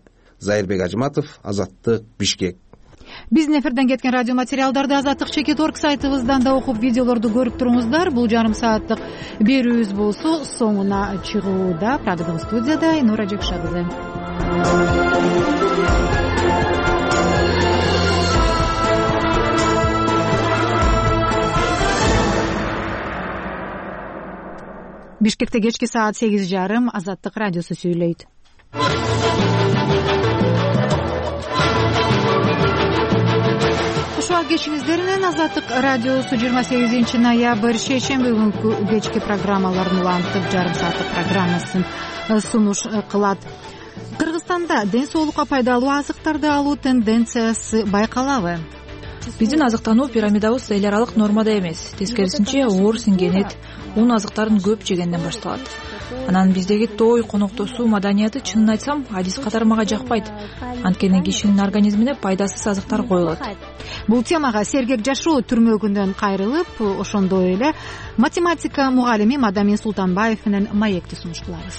Speaker 16: Зайырбек Ажыматов, Азаттык, Бишкек.
Speaker 1: Биздин эфирден кеткен радио материалдарды азаттык чекит орг сайтыбыздан да окуп, видеолорду көрүп туруңуздар. Бул жарым сааттык берүүбүз болсо соңуна чыгууда. Программа студияда Нура Жекша кызы. Бишкекте кечки саат сегиз жарым. Азаттык радиосу сүйлөйт. Кушуак кечиңиздер менен Азаттык радиосу жыйырма сегизинчи ноябрь шейшемби күнкү кечки программаларын улантып, жарым сааттык программасын сунуш кылат. Кыргызстанда ден соолукка пайдалуу азыктарды алуу тенденциясы байкалабы?
Speaker 19: Биздин азыктануу пирамидабыз эл аралык нормада эмес. Тескерисинче, оор сиңгенет, ун азыктарын көп жегенден башталат. Анан биздеги той, коноктошуу маданияты, чынын айтсам, адис катары мага жакпайт. Анткени кишинин организмине пайдасыз азыктар коюлат.
Speaker 1: Бул темага сергек жашоо түрмөгүндөн кайрылып, ошондой эле математика мугалими Мадамин Султанбаев менен маекти сунуш кылабыз.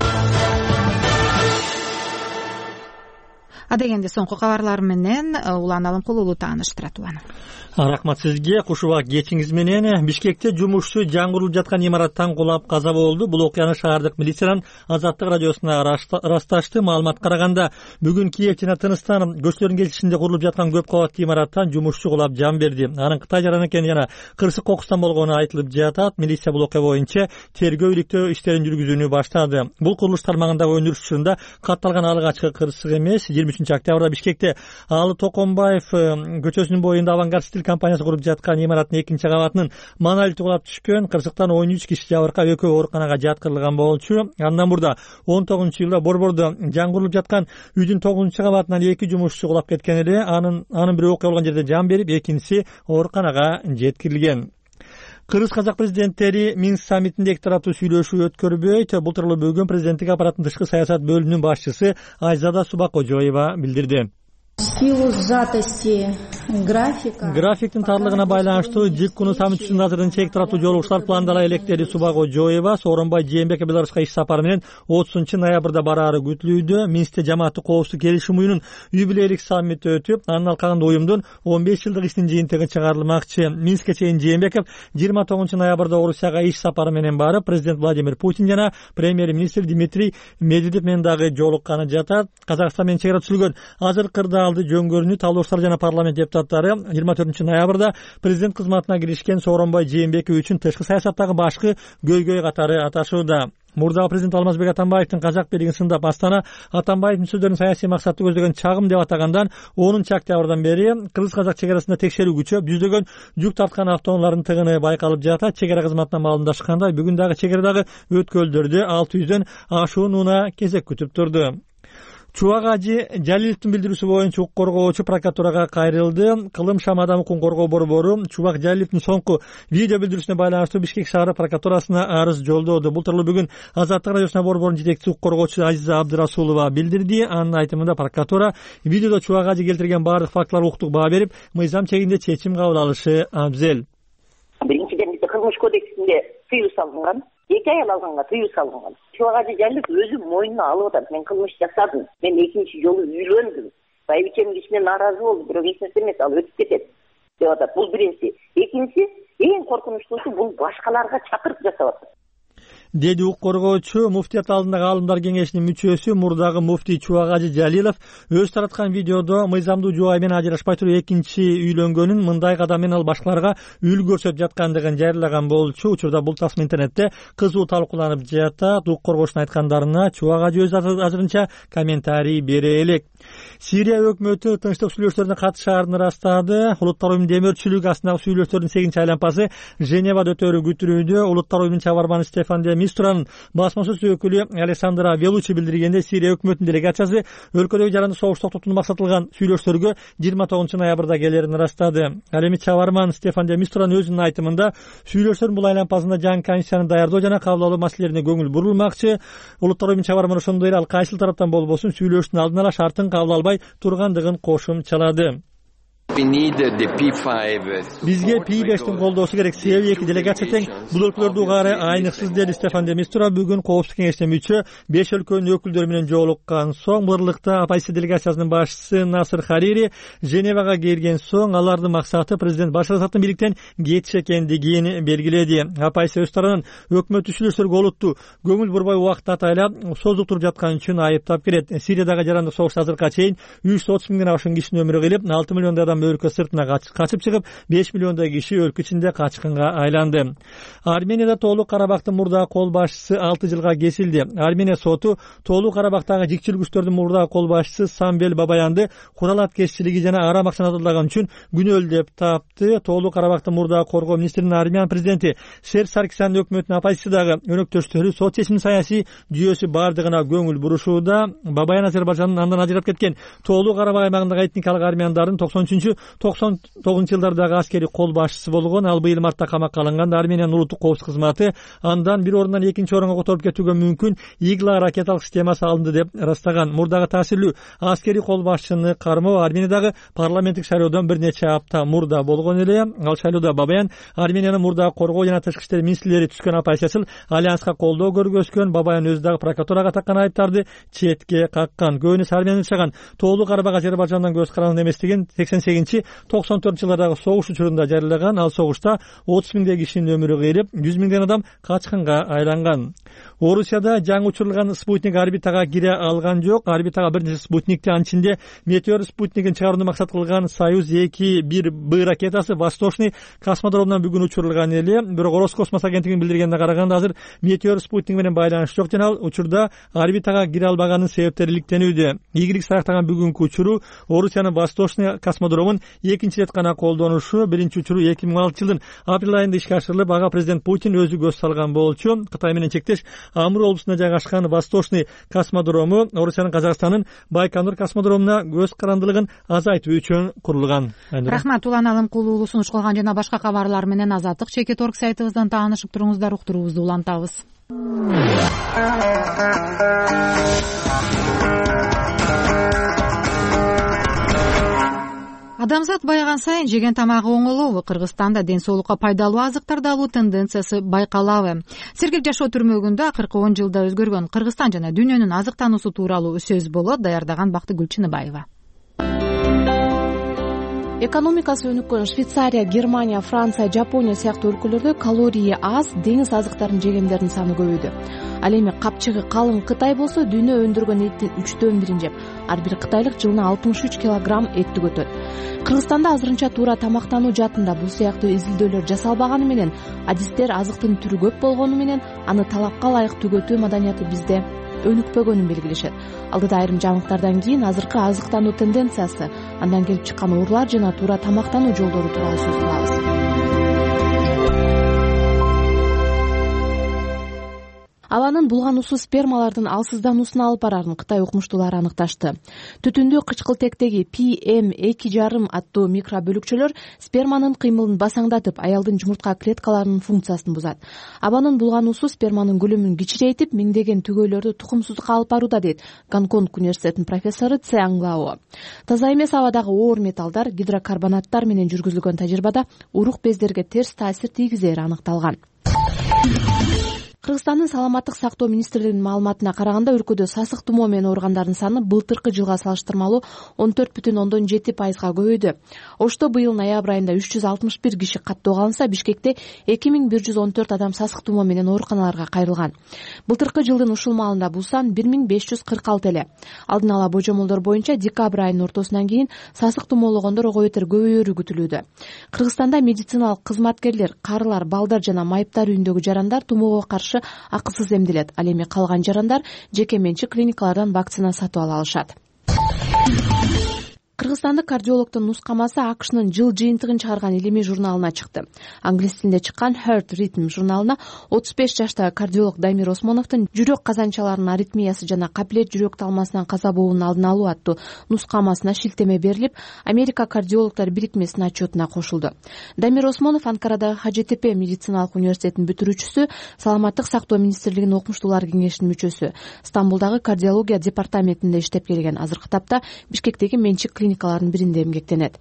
Speaker 1: Адегенде соңку кабарлар менен уланalım кулулуу тааныштыратыбаны.
Speaker 4: Рахмат сизге. Кушубак кечиңиз менен Бишкекте жумушчу жаңгырылып жаткан имараттан кулап каза болду. Бул окуяны шаардык милициянын Азаттык радиосуна ырасташты. Маалымат караганда, бүгүн Киев жана Тыныстан көчөлөрдүн кесишинде курулуп жаткан көп кабаттуу имараттан жумушчу кулап жан берди. Анын Кытай жаран экени жана кырсык кокустан болгону айтылып жатат. Милиция бул окуя боюнча тергөө иликтөө иштерин жүргүзүүнү баштады. Бул курулуш тармагындагы өндүрүш учурунда катталган алгачкы кырсык эмес. жыйырма үчүнчү октябрда Бишкекте Алы Токомбаев көчөсүнүн боюнда Авангард стиль компаниясы куруп жаткан имараттын экинчи кабатынын монолити кулап түшкөн. Кырсыктан он үч киши жабыркап, экөө ооруканага жаткырылган болчу. Андан мурда он тогузунчу жылда Борбордо жаңгырылып жаткан үйдүн тогузунчу кабатынан эки жумушчу кулап кеткен эле. Анын анын бири окуя болгон жерде жан берип, экинчиси ооруканага жеткирилген. Кыргыз казак президенттери Минск саммитинде эки тараптуу сүйлөшүү өткөрбөйт. Бул тууралуу бүгүн президенттик аппараттын тышкы саясат бөлүмүнүн башчысы Айзада Субакожоева билдирди. Графиктин тарлыгына байланыштуу Жиккуну саммитчисинин азырынча эки тараптуу жолугушуулар пландала элек, деди Субакожоева. Сооронбай Жээнбеков Беларуска иш сапары менен отузунчу ноябрда бараары күтүлүүдө. Минскте жамааттык коопсуздук келишим уюмунун юбилейлик саммити өтүп, анын алкагында уюмдун он беш жылдык иштин жыйынтыгы чыгарылмакчы. Минскке чейин Жээнбеков жыйырма тогузунчу ноябрда Орусияга иш сапары менен барып, президент Владимир Путин жана премьер-министр Дмитрий Медведев менен дагы жолукканы жатат. Казакстан менен чек ара түзүлгөн азыр кырдаалды жөнгөрүүнү талдоочулар жана парламент депутаттары жыйырма төртүнчү ноябрда президент кызматына киришкен Сооронбай Жээнбеков үчүн тышкы саясаттагы башкы көйгөй катары аташууда. Мурдагы президент Алмазбек Атамбаевдин казак бийлигин сындап, Астана Атамбаевдин сөздөрүн саясий максатты көздөгөн чагым деп атагандан онунчу октябрдан бери кыргыз-казак чек арасында текшерүү күчөп, жүздөгөн жүк тарткан автоунаалардын тыгыны байкалып жатат. Чек ара кызматынан маалымдашкандай, бүгүн дагы чек арадагы өткөлдөрдө алты жүздөн ашуун унаа кезек күтүп турду. Чубак Ажы Жалиловдун билдирүүсү боюнча укук коргоочу прокуратурага кайрылды. Кылым Шамадам укук коргоо борбору Чубак Жалиловдун соңку видео билдирүүсүнө байланыштуу Бишкек шаары прокуратурасына арыз жолдоду. Бул тууралуу бүгүн Азаттык радиосуна борбордун жетекчиси укук коргоочу Азиза Абдырасулова билдирди. Анын айтымында прокуратура видеодо Чубак Ажы келтирген баардык фактыларга укуктук баа берип, мыйзам чегинде чечим кабыл алышы абзел.
Speaker 2: Биринчиден бизде кылмыш кодексинде тыюу салынган, эки аял алганга тыюу салынган. Чубак Ажы Жалилов өзү мойнуна алып атат. Мен кылмыш жасадым. Мен экинчи жолу үйлөндүм. Байбичем кишине нааразы болду, бирок эч нерсе эмес, ал өтүп кетет деп атат. Бул биринчи. Экинчи, эң коркунучтуусу бул башкаларга чакырып жасап атат.
Speaker 4: Деди укук коргоочу. Муфтият алдындагы аалымдар кеңешинин мүчөсү, мурдагы муфтий Чубак Ажы Жалилов өз тараткан видеодо мыйзамдуу жубай менен ажырашпай туруп экинчи үйлөнгөнүн, мындай кадам менен ал башкаларга үлгү көрсөтүп жаткандыгын жарыялаган болчу. Учурда бул тасма интернетте кызуу талкууланып жатат. Укук коргоочунун айткандарына Чубак Ажы өз азырынча комментарий бере элек. Сирия өкмөтү тынчтык сүйлөшүүлөрүнө катышаарын ырастады. Улуттар уюмунун демөөрчүлүгү астындагы сүйлөшүүлөрдүн сегизинчи айлампасы Женевада өтөөрү күтүлүүдө. Улуттар уюмунун чабарманы Стефан де Мистуранын басмасөз өкүлү Александра Велучи билдиргенде, Сирия өкмөтүнүн делегациясы өлкөдөгү жаранды согуш токтотууну максатылган сүйлөшүүлөргө жыйырма тогузунчу ноябрда келерин ырастады. Ал эми чабарман Стефан де Мистуран өзүнүн айтымында сүйлөшүүлөрдүн бул айлампасында жаңы конституцияны даярдоо жана кабыл алуу маселелерине көңүл бурулмакчы. Улуттар уюмунун чабарманы ошондой эле ал кайсыл тараптан болбосун сүйлөшүүнүн алдын ала шартын кабыл албай тургандыгын кошумчалады. бизге пи бештин колдоосу керек, себеби эки делегация тең. Бул өлкөлөрдү угаары айныксыз, деди Стефан де Мистура бүгүн Коопсуздук кеңешине мүчө беш өлкөнүн өкүлдөрү менен жолуккан соң. Бырлыкта оппозиция делегациясынын башчысы Насыр Харири Женевага келген соң алардын максаты президент Башар Асадтын бийликтен кетиш экендигин белгиледи. Оппозиция өз тарабынан өкмөт түшүлүштөргө олуттуу көңүл бурбай убакытты атайлап созуктуруп жаткан үчүн айыптап келет. Сириядагы жарандык согуш азыркыга чейин үч жүз отуз миңден ашуун кишинин өмүрү кыйылып, алты миллиондой адам өлкө сыртына качып чыгып, беш миллиондой киши өлкө ичинде качкынга айланды. Арменияда Тоолук Карабактын мурдагы кол башчысы алты жылга кесилди. Армения соту Тоолук Карабактагы жикчил күчтөрдүн мурдагы кол башчысы Самбел Бабаянды курал аткезчилиги жана ара максат аталган үчүн күнөөлүү деп тапты. Тоолук Карабактын мурдагы коргоо министринин армян президенти Серж Саркисяндын өкмөтүнүн оппозициядагы өнөктөштөрү сот чечиминин саясий жүйөсү бардыгына көңүл бурушууда. Бабаян Азербайжандын андан ажырап кеткен Тоолук Карабак аймагындагы этникалык армяндардын токсон үчүнчү токсон тогузунчу жылдардагы аскерий кол башчысы болгон. Ал быйыл мартта камакка алынган. Армениянын улуттук коопсуздук кызматы андан бир орундан экинчи орунга которуп кетүүгө мүмкүн игла ракеталык системасы алынды деп ырастаган. Мурдагы таасирлүү аскерий кол башчыны кармоо Армениядагы парламенттик шайлоодон бир нече апта мурда болгон эле. Ал шайлоодо Бабаян Армениянын мурдагы коргоо жана тышкы иштер министрлери түзгөн оппозициячыл альянска колдоо көргөзгөн. Бабаян өзү дагы прокуратурага таккан айыптарды четке каккан. Көбүнесе Армения жашаган Тоолук Карабак Азербайжандан көз каранды эместигин сексен сегизинчи токсон төртүнчү жылдардагы согуш учурунда жарыялаган. Ал согушта отуз миңдей кишинин өмүрү кыйылып, жүз миңден адам качкынга айланган. Орусияда жаңы учурулган спутник орбитага кире алган жок. Орбитага бир нече спутникти, анын ичинде Метеор спутнигин чыгарууну максат кылган Союз эки бир Б ракетасы Восточный космодромунан бүгүн учурулган эле. Бирок Роскосмос агенттигинин билдиргенине караганда азыр Метеор спутниги менен байланыш жок жана ал учурда орбитага кире албаганын себептери иликтенүүдө. Ийгилик саактаган бүгүнкү учуру Орусиянын Восточный космодромун экинчи рет гана колдонушу. Биринчи учуру эки миң он алтынчы жылдын апрель айында ишке ашырылып, ага президент Путин өзү көз салган болчу. Кытай менен чектеш Амур облусунда жайгашкан Восточный космодрому Орусиянын Казакстандын Байконур космодромуна көз карандылыгын азайтуу үчүн курулган.
Speaker 1: Рахмат. Улан Алымкулуулу сунуш кылган жана башка кабарлар менен Азаттык чекит орг сайтыбыздан таанышып туруңуздар. Уктуруубузду улантабыз. Адамзат байыган сайын жеген тамагы оңолобу? Кыргызстанда ден соолукка пайдалуу азыктарды алуу тенденциясы байкалабы? Сергек жашоо түрмөгүндө акыркы он жылда өзгөргөн Кыргызстан жана дүйнөнүн азыктануусу тууралуу сөз болот. Даярдаган Бактыгүл Чыныбаева.
Speaker 20: Экономикасы өнүккөн Швейцария, Германия, Франция, Жапония сыяктуу өлкөлөрдө калории аз деңиз азыктарын жегендердин саны көбөйдү. Ал эми капчыгы калың Кытай болсо дүйнө өндүргөн эттин үчтөн бирин жеп, ар бир кытайлык жылына алтымыш үч килограмм этти көтөт. Кыргызстанда азырынча туура тамактануу жаатында бул сыяктуу изилдөөлөр жасалбаганы менен, адистер азыктын түрү көп болгону менен аны талапка ылайык түгөтүү маданияты бизде өнүкпөгөнүн белгилешет. Алдыда айрым жаңылыктардан кийин азыркы азыктануу тенденциясы, андан келип чыккан оорлар жана туура тамактануу жолдору тууралуу сөз кылабыз. Абанын булгануусу спермалардын алсыздануусуна алып барарын Кытай укмуштуулары аныкташты. Түтүндүү кычкылтектеги пи эм эки жарым аттуу микробөлүкчөлөр сперманын кыймылын басаңдатып, аялдын жумуртка клеткаларынын функциясын бузат. Абанын булгануусу сперманын көлөмүн кичирейтип, миңдеген түгөйлөрдү тукумсуздукка алып барууда, дейт Гонконг университетинин профессору Цян Лао. Таза эмес абадагы оор металлдар, гидрокарбонаттар менен жүргүзүлгөн тажрыйбада урук бездерге терс таасир тийгизери аныкталган. Кыргызстандын саламаттык сактоо министрлигинин маалыматына караганда, өлкөдө сасык тумоо менен ооругандардын саны былтыркы жылга салыштырмалуу он төрт бүтүн ондон жети пайызга көбөйдү. Ошто быйыл ноябрь айында үч жүз алтымыш бир киши каттоого алынса, Бишкекте эки миң бир жүз он төрт адам сасык тумоо менен ооруканаларга кайрылган. Былтыркы жылдын ушул маалында бул сан бир миң беш жүз кырк алты эле. Алдын ала божомолдор боюнча декабрь айынын ортосунан кийин сасык тумоологондор ого бетер көбөйөрү күтүлүүдө. Кыргызстанда медициналык кызматкерлер, карылар, балдар жана майыптар үйүндөгү жарандар тумоого каршы акысыз эмделет. Ал эми калган жарандар жеке менчик клиникалардан вакцина сатып ала алышат. Кыргызстандык кардиологдун нускамасы АКШнын жыл жыйынтыгын чыгарган илимий журналына чыкты. Англис тилинде чыккан Heart Rhythm журналына отуз беш жаштагы кардиолог Дамир Осмоновдун жүрөк казанчаларынын аритмиясы жана капилет жүрөк талмасынан каза болуунун алдын алуу аттуу нускамасына шилтеме берилип, Америка кардиологдор бирикмесинин отчетуна кошулду. Дамир Осмонов Анкарадагы Ха Же Те Пе медициналык университетинин бүтүрүүчүсү, саламаттык сактоо министрлигинин окумуштуулар кеңешинин мүчөсү, Стамбулдагы кардиология департаментинде иштеп келген. Азыркы тапта Бишкектеги менчик клиникаларынын биринде эмгектенет.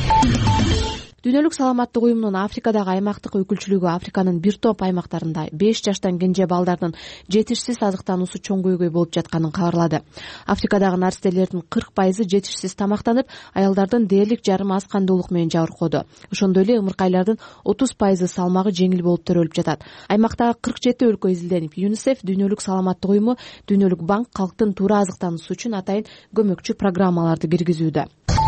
Speaker 20: Дүйнөлүк саламаттык уюмунун Африкадагы аймактык өкүлчүлүгү Африканын бир топ аймактарында беш жаштан кенже балдардын жетишсиз азыктануусу чоң көйгөй болуп жатканын кабарлады. Африкадагы наристелердин кырк пайызы жетишсиз тамактанып, аялдардын дээрлик жарымы аз кандуулук менен жабыркоодо. Ошондой эле ымыркайлардын отуз пайызы салмагы жеңил болуп төрөлүп жатат. Аймактагы кырк жети өлкө изилденип, ЮНИСЕФ, Дүйнөлүк саламаттык уюму, Дүйнөлүк банк калктын туура азыктануусу үчүн атайын көмөкчү программаларды киргизүүдө.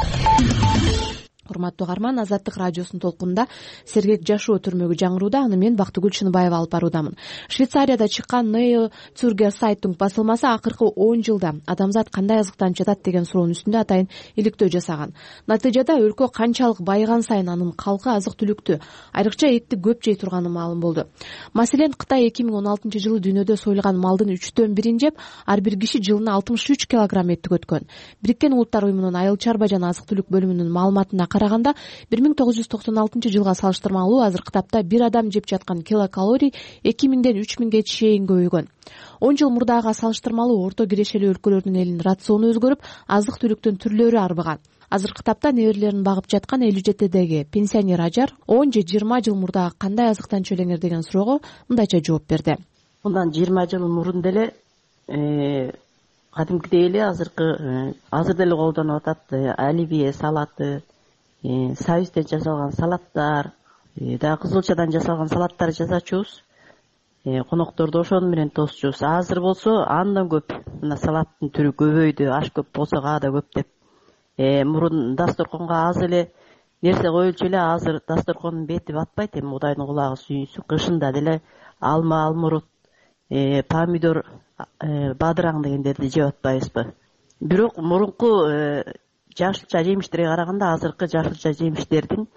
Speaker 20: Урматтуу угарман, Азаттык радиосунун толкунунда Сергек жашоо түрмөгү жаңырууда, аны мен Бактыгүл Чыныбаева алып баруудамын. Швейцарияда чыккан Neo Zürcher Zeitung басылмасы акыркы он жылда адамзат кандай азыктанып жатат деген суроонун үстүндө атайын иликтөө жасаган. Натыйжада өлкө канчалык байыган сайын анын калкы азык-түлүктү, айрыкча этти көп жей турганы маалым болду. Маселен, Кытай эки миң он алтынчы жылы дүйнөдө союлган малдын үчтөн бирин жеп, ар бир киши жылына алтымыш үч килограмм эт түгөткөн. Бириккен Улуттар уюмунун айыл чарба жана азык-түлүк бөлүмүнүн маалыматына караганда, бир миң тогуз жүз токсон алтынчы жылга салыштырмалуу азыркы тапта бир адам жеп жаткан килокалорий эки миңден үч миңге чейин көбөйгөн. он жыл мурдага салыштырмалуу орто кирешелүү өлкөлөрдүн элинин рациону өзгөрүп, азык-түлүктүн түрлөрү арбыган. Азыркы тапта неберелерин багып жаткан элүү жетидеги пенсионер ажар он же жыйырма жыл мурдага кандай азыктанчу элеңер деген суроого мындайча жооп берди.
Speaker 21: Мындан жыйырма жыл мурун деле кадимкидей эле азыркы азыр деле колдонуп атат оливье салаты, сабизден жасалган салаттар, дагы кызылчадан жасалган салаттар жасачубуз. Конокторду ошону менен тосчубуз. Азыр болсо андан көп мына салаттын түрү көбөйдү, аш көп болсо каада көп деп. Мурун дасторконго аз эле нерсе коюлчу эле, азыр дасторкондун бети батпайт. Эми Кудайдын кулагы сүйүнсүн. Кышында деле алма, алмурут, помидор, бадыраң дегендерди жеп атпайбызбы? Бирок мурунку жашылча жемиштерге караганда азыркы жашылча жемиштердин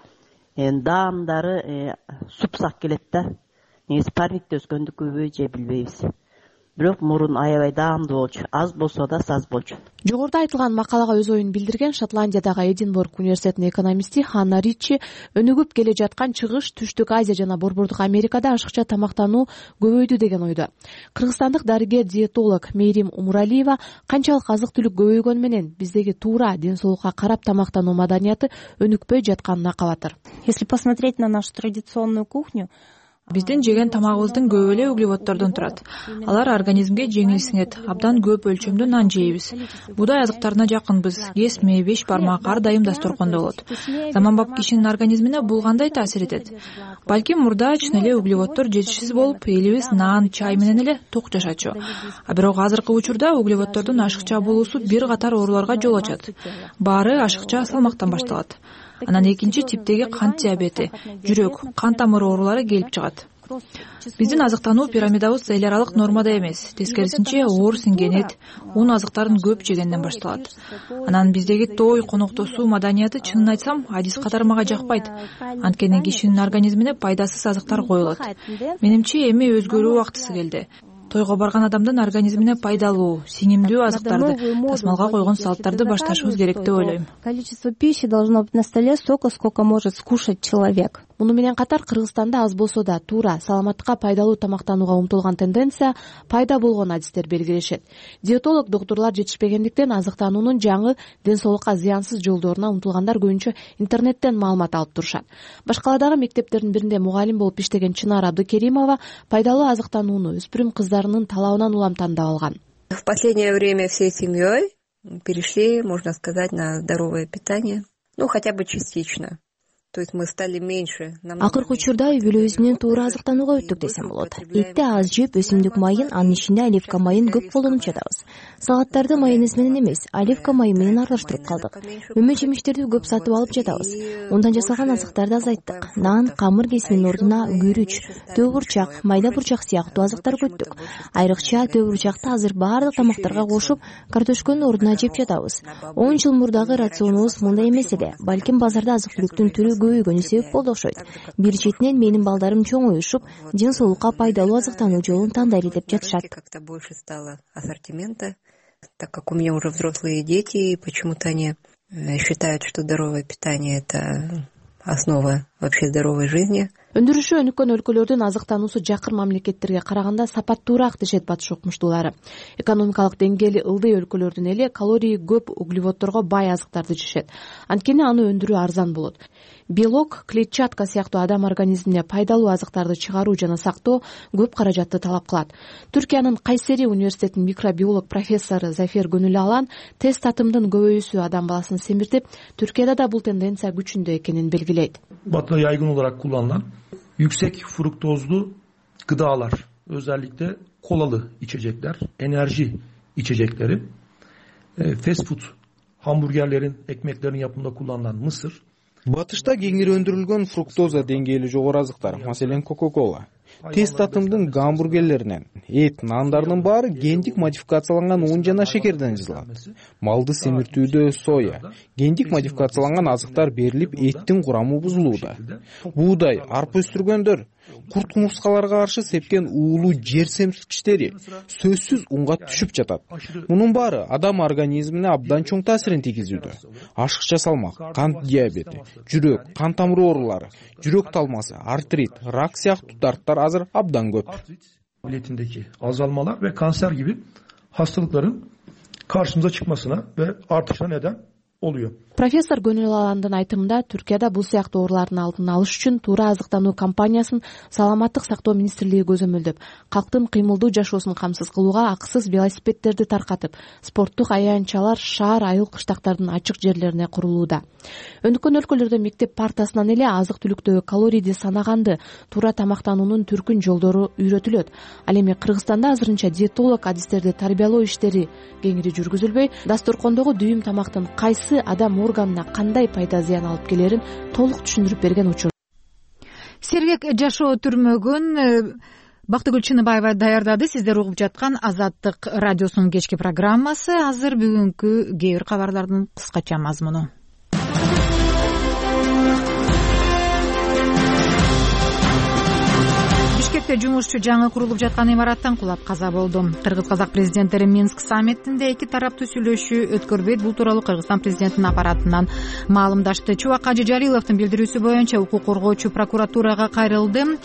Speaker 21: даамдары супсак келет да. Негизи парникте өскөндү көбөй же билбейбиз. Бирок мурун аябай даамдуу болчу, аз болсо да саз болчу.
Speaker 20: Жогоруда айтылган макалага өз оюн билдирген Шотландиядагы Эдинбург университетинин экономисти Ханна Ричи өнүгүп келе жаткан Чыгыш, Түштүк Азия жана Борбордук Америкада ашыкча тамактануу көбөйдү деген ойдо. Кыргызстандык дарыгер-диетолог Мээрим Умуралиева канчалык азык-түлүк көбөйгөнү менен биздеги туура ден соолукка карап тамактануу маданияты өнүкпөй жатканына кабатыр.
Speaker 22: Если посмотреть на нашу традиционную кухню,
Speaker 19: биздин жеген тамагыбыздын көбү эле углеводдордон турат. Алар организмге жеңил сиңет. Абдан көп өлчөмдүү нан жейбиз. Будай азыктарына жакынбыз. Кесме, беш бармак ар дайым дасторкондо болот. Заманбап кишинин организмине бул кандай таасир этет? Балким мурда чын эле углеводдор жетишсиз болуп, элибиз нан, чай менен эле ток жашачу. А бирок азыркы учурда углеводдордун ашыкча болуусу бир катар ооруларга жол ачат. Баары ашыкча салмактан башталат. Анан экинчи типтеги кант диабети, жүрөк, кан тамыр оорулары келип чыгат. Биздин азыктануу пирамидабыз эл аралык нормада эмес. Тескерисинче оор сиңген эт, ун азыктарын көп жегенден башталат. Анан биздеги той, коноктосуу маданияты чынын айтсам, адис катары мага жакпайт. Анткени кишинин организмине пайдасыз азыктар коюлат. Менимче эми өзгөрүү убактысы келди. Тойго барган адамдын организмине пайдалуу, сиңимдүү азыктарды, тасмалга койгон салттарды башташыбыз керек деп ойлойм.
Speaker 22: Количество пищи должно быть на столе столько, сколько может скушать человек.
Speaker 20: Муну менен катар Кыргызстанда аз болсо да туура, саламаттыкка пайдалуу тамактанууга умтулган тенденция пайда болгон адистер белгилешет. Диетолог доктурлар жетишпегендиктен азыктануунун жаңы ден соолукка зыянсыз жолдоруна умтулгандар көбүнчө интернеттен маалымат алып турушат. Башкаладагы мектептердин биринде мугалим болуп иштеген Чынар Абдыкеримова пайдалуу азыктанууну өспүрүм кыздарынын талабынан улам тандап алган.
Speaker 23: В последнее время всей семьей перешли, можно сказать, на здоровое питание, ну хотя бы частично. То есть мы стали меньше.
Speaker 22: Акыркы учурда үй бүлөбүз менен туура азыктанууга өттүк десем болот. Этти аз жеп, өсүмдүк майын, анын ичинде оливка майын көп колдонуп жатабыз. Салаттарды майонез менен эмес, оливка майы менен аралаштырып калдык. Өмө жемиштерди көп сатып алып жатабыз. Ундан жасалган азыктарды азайттык. Нан, камыр кесиминин ордуна күрүч, төө бурчак, майда бурчак сыяктуу азыктар көттүк. Айрыкча төө бурчакты азыр баардык тамактарга кошуп, картошконун ордуна жеп жатабыз. он жыл мурдагы рационубуз мындай эмес эле. Балким базарда азык-түлүктүн түрү көбөйгөнү себеп болду окшойт. Бир четинен менин балдарым чоңоюшуп, ден соолукка пайдалуу азыктануу жолун тандайлы деп жатышат.
Speaker 23: Как-то больше стало ассортимента, так как у меня уже взрослые дети, и почему-то они считают, что здоровое питание — это основа вообще здоровой жизни.
Speaker 20: өндүрүшү өнүккөн өлкөлөрдүн азыктануусу жакын мамлекеттерге караганда сапаттуураак дешет батыш окумуштуулары. Экономикалык деңгээли ылдый өлкөлөрдүн эли калории көп углеводдорго бай азыктарды жешет. Анткени аны өндүрүү арзан болот. Белок, клетчатка сыяктуу адам организмине пайдалуу азыктарды чыгаруу жана сактоо көп каражатты талап кылат. Түркиянын Кайсери университетинин микробиолог профессору Зафер Гөнүл Алан тест татымдын көбөйүүсү адам баласын семиртип, Түркияда да бул тенденция күчүндө экенин белгилейт.
Speaker 5: Batı'da yaygın olarak kullanılan yüksek fruktozlu gıdalar, özellikle kolalı içecekler, enerji içecekleri, fast food, hamburgerlerin, ekmeklerin yapımında kullanılan mısır.
Speaker 14: Батышта кеңири өндүрүлгөн фруктоза деңгээли жогору азыктар, маселен Coca-Cola, тест татымдын гамбургерлеринен, эт, нандарынын баары гендик модификацияланган ун жана шекерден жасалат. Малды семиртүүдө соя, гендик модификацияланган азыктар берилип, эттин курамы бузулууда. Буудай, арпа өстүргөндөр, курт кумурскаларга каршы сепкен уулуу жер семирткичтери сөзсүз унга түшүп жатат. Мунун баары адам организмине абдан чоң таасирин тийгизүүдө. Ашыкча салмак, кант диабети, жүрөк, кан тамыры оорулары, жүрөк талмасы, артрит, рак сыяктуу дарттар азыр абдан көп.
Speaker 5: Biletindeki azalmalar ve kanser gibi hastalıkların karşımıza çıkmasına ve artışına neden oluyor.
Speaker 20: Профессор Гөнүл Аландын айтымында Түркияда бул сыяктуу оорулардын алдын алыш үчүн туура азыктануу кампаниясын Саламаттык сактоо министрлиги көзөмөлдөп, калктын кыймылдуу жашоосун камсыз кылууга акысыз велосипедтерди таркатып, спорттук аянтчалар шаар айыл кыштактардын ачык жерлерине курулууда. Өнүккөн өлкөлөрдө мектеп партасынан эле азык түлүктөгү калорийди санаганды, туура тамактануунун түркүн жолдору үйрөтүлөт. Ал эми Кыргызстанда азырынча диетолог адистерди тарбиялоо иштери кеңири жүргүзүлбөй, дастуркондогу дүйүм тамактын кайсы адам органына кандай пайда зыян алып келерин толук түшүндүрүп берген учур.
Speaker 1: Сергек жашоо түрмөгүн Бактыгүл Чыныбаева даярдады. Сиздер угуп жаткан Азаттык радиосунун кечки программасы. Азыр бүгүнкү кээ бир кабарлардын кыскача мазмуну. Бишкекте жумушчу жаңы курулуп жаткан имараттан кулап каза болду. Кыргыз-казак президенттери Минск саммитинде эки тараптуу сүйлөшүү өткөрбөйт. Бул тууралуу Кыргызстан президентинин аппаратынан маалымдашты. Чубак Кажы Жалиловдун билдирүүсү боюнча укук коргоочу прокуратурага кайрылды.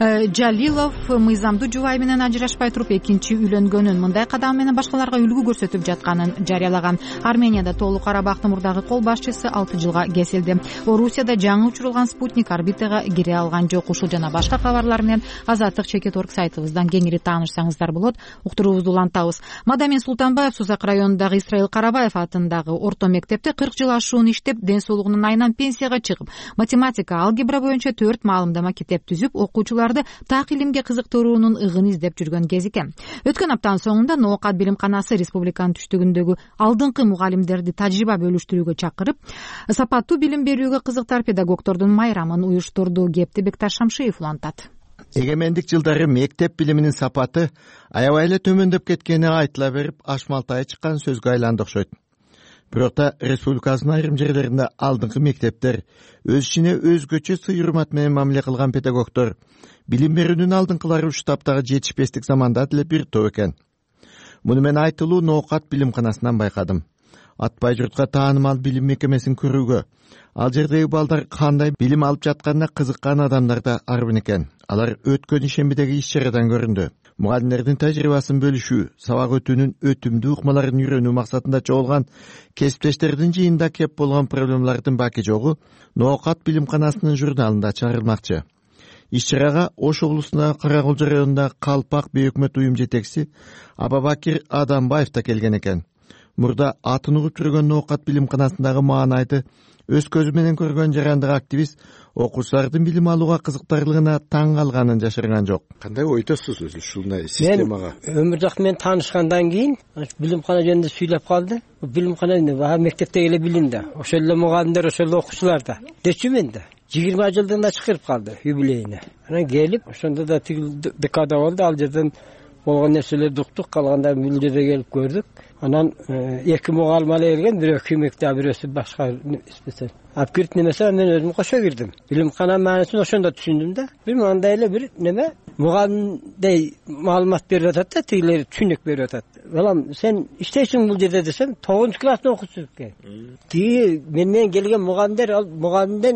Speaker 1: Жалилов мыйзамдуу жубайы менен ажырашпай туруп экинчи үйлөнгөнүн, мындай кадам менен башкаларга үлгү көрсөтүп жатканын жарыялаган. Арменияда Тоолук Карабактын мурдагы кол башчысы алты жылга кесилди. Орусияда жаңы учурулган спутник орбитага кире алган жок. Ушул жана башка кабарлар менен Азаттык чекит орг сайтыбыздан кеңири таанышсаңыздар болот. Уктуруубузду улантабыз. Мадамин Султанбаев Сузак районундагы Исраил Карабаев атындагы орто мектепте кырк жыл ашуун иштеп, ден соолугунун айынан пенсияга чыгып, математика, алгебра боюнча төрт маалымдама китеп түзүп, окуучуларды так илимге кызыктыруунун ыгын издеп жүргөн кез экен. Өткөн аптанын соңунда Ноокат билимканасы республиканын түштүгүндөгү алдыңкы мугалимдерди тажрыйба бөлүштүрүүгө чакырып, сапаттуу билим берүүгө кызыктар педагогдордун майрамын уюштурду. Кепти Бекташ Шамшиев улантат.
Speaker 6: Эгемендик жылдары мектеп билиминин сапаты аябай эле төмөндөп кеткени айтыла берип, ашмалтай чыккан сөзгө айланды окшойт. Бирок да республикабыздын айрым жерлеринде алдыңкы мектептер, өз ичине өзгөчө сый-урмат менен мамиле кылган педагогдор билим берүүнүн алдыңкылары ушул таптагы жетишпестик заманда деле бир топ экен. Муну мен айтылуу Ноокат билимканасынан байкадым. Атпай журтка таанымал билим мекемесин көрүүгө, ал жердеги балдар кандай билим алып жатканына кызыккан адамдар да арбын экен. Алар өткөн ишембидеги иш чарадан көрүндү. Мугалимдердин тажрыйбасын бөлүшүү, сабак өтүүнүн өтүмдүү ыкмаларын үйрөнүү максатында чогулган кесиптештердин жыйында кеп болгон проблемалардын баки жогу Ноокат билимканасынын журналында чыгарылмакчы. Иш чарага Ош облусуна Караколжо районунда Калпак бейөкмөт уюм жетекчиси Абабакир Адамбаев да келген экен. Мурда атын угуп жүргөн Ноокат билимканасындагы маанайды өз көзү менен көргөн жарандык активист окуучулардын билим алууга кызыктарлыгына таң калганын жашырган жок.
Speaker 8: Кандай ойтосуз өзү ушундай системага?
Speaker 24: Мен өмүрзак менен таанышкандан кийин билимкана жөнүндө сүйлөп калды. Билимкана мектепте эле билим да, ошол эле мугалимдер, ошол эле окуучулар да. Дечү мен да жыйырма жылдыгына чакырып калды юбилейине. Анан келип, ошондо да тигил декада болду, ал жерден болгон нерселерди уктук, калганда бул жерде келип көрдүк. Анан эки мугалим эле келген, бирөө көмөктө, бирөөсү башка специалист. Алып кирип немесе мен өзүм кошо кирдим. Билимкана маанисин ошондо түшүндүм да. Бир мындай эле бир неме мугалимдей маалымат берип атат да, тигилер түшүнүк берип атат. Балам, сен иштейсиң бул жерде десем, тогузунчу класста окуучу экен. Тиги мен менен келген мугалимдер ал мугалимден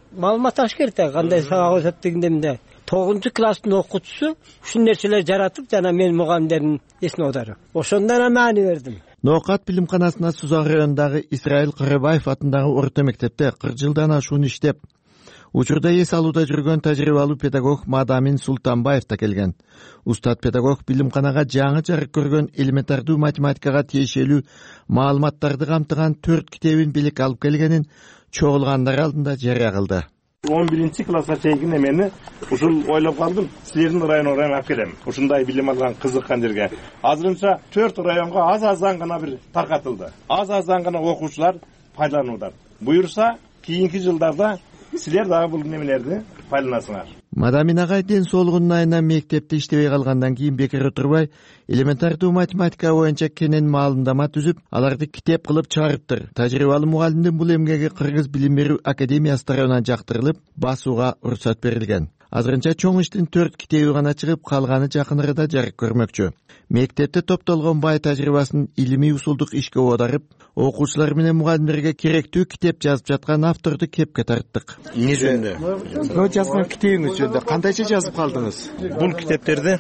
Speaker 24: маалымат алыш керек да, кандай сабак өтөт дегенде тогузунчу класстын окуучусу ушул нерселер жаратып, жана мен мугалимдердин эсине отуруп ошондон эле маани бердим.
Speaker 6: Ноокат билимканасына Сузак районундагы Исраил Карабаев атындагы орто мектепте кырк жылдан ашуун иштеп, учурда эс алууда жүргөн тажрыйбалуу педагог Мадамин Султанбаев да келген. Устат педагог билимканага жаңы жарык көргөн элементардуу математикага тиешелүү маалыматтарды камтыган төрт китебин билик алып келгенин чогулгандар алдында жарыя кылды.
Speaker 7: он биринчи класска чейин эмени ушул ойлоп калдым, силердин районуңа алып келем. Ушундай билим алган кызыккан жерге. Азырынча төрт районго аз-аздан гана бир таркатылды. Аз-аздан гана окуучулар пайдаланууда. Буюрса, кийинки жылдарда силер дагы бул немелерди пайдаланасыңар.
Speaker 6: Мадамин агай ден соолугунун айынан мектепте иштебей калгандан кийин бекер отурбай, элементардуу математика боюнча кенен маалымдама түзүп, аларды китеп кылып чыгарыптыр. Тажрыйбалуу мугалимдин бул эмгеги Кыргыз билим берүү академиясы тарабынан жактырылып, басууга уруксат берилген. Азырынча чоң иштин төрт китеби гана чыгып, калганы жакын арада жарык көрмөкчү. Мектепте топтолгон бай тажрыйбасын илимий усулдук ишке оодарып, окуучулар менен мугалимдерге керектүү китеп жазып жаткан авторду кепке тарттык.
Speaker 7: Эмне жөнүндө?
Speaker 8: Мына жазган китебиңиз жөнүндө кандайча жазып калдыңыз?
Speaker 7: Бул китептерди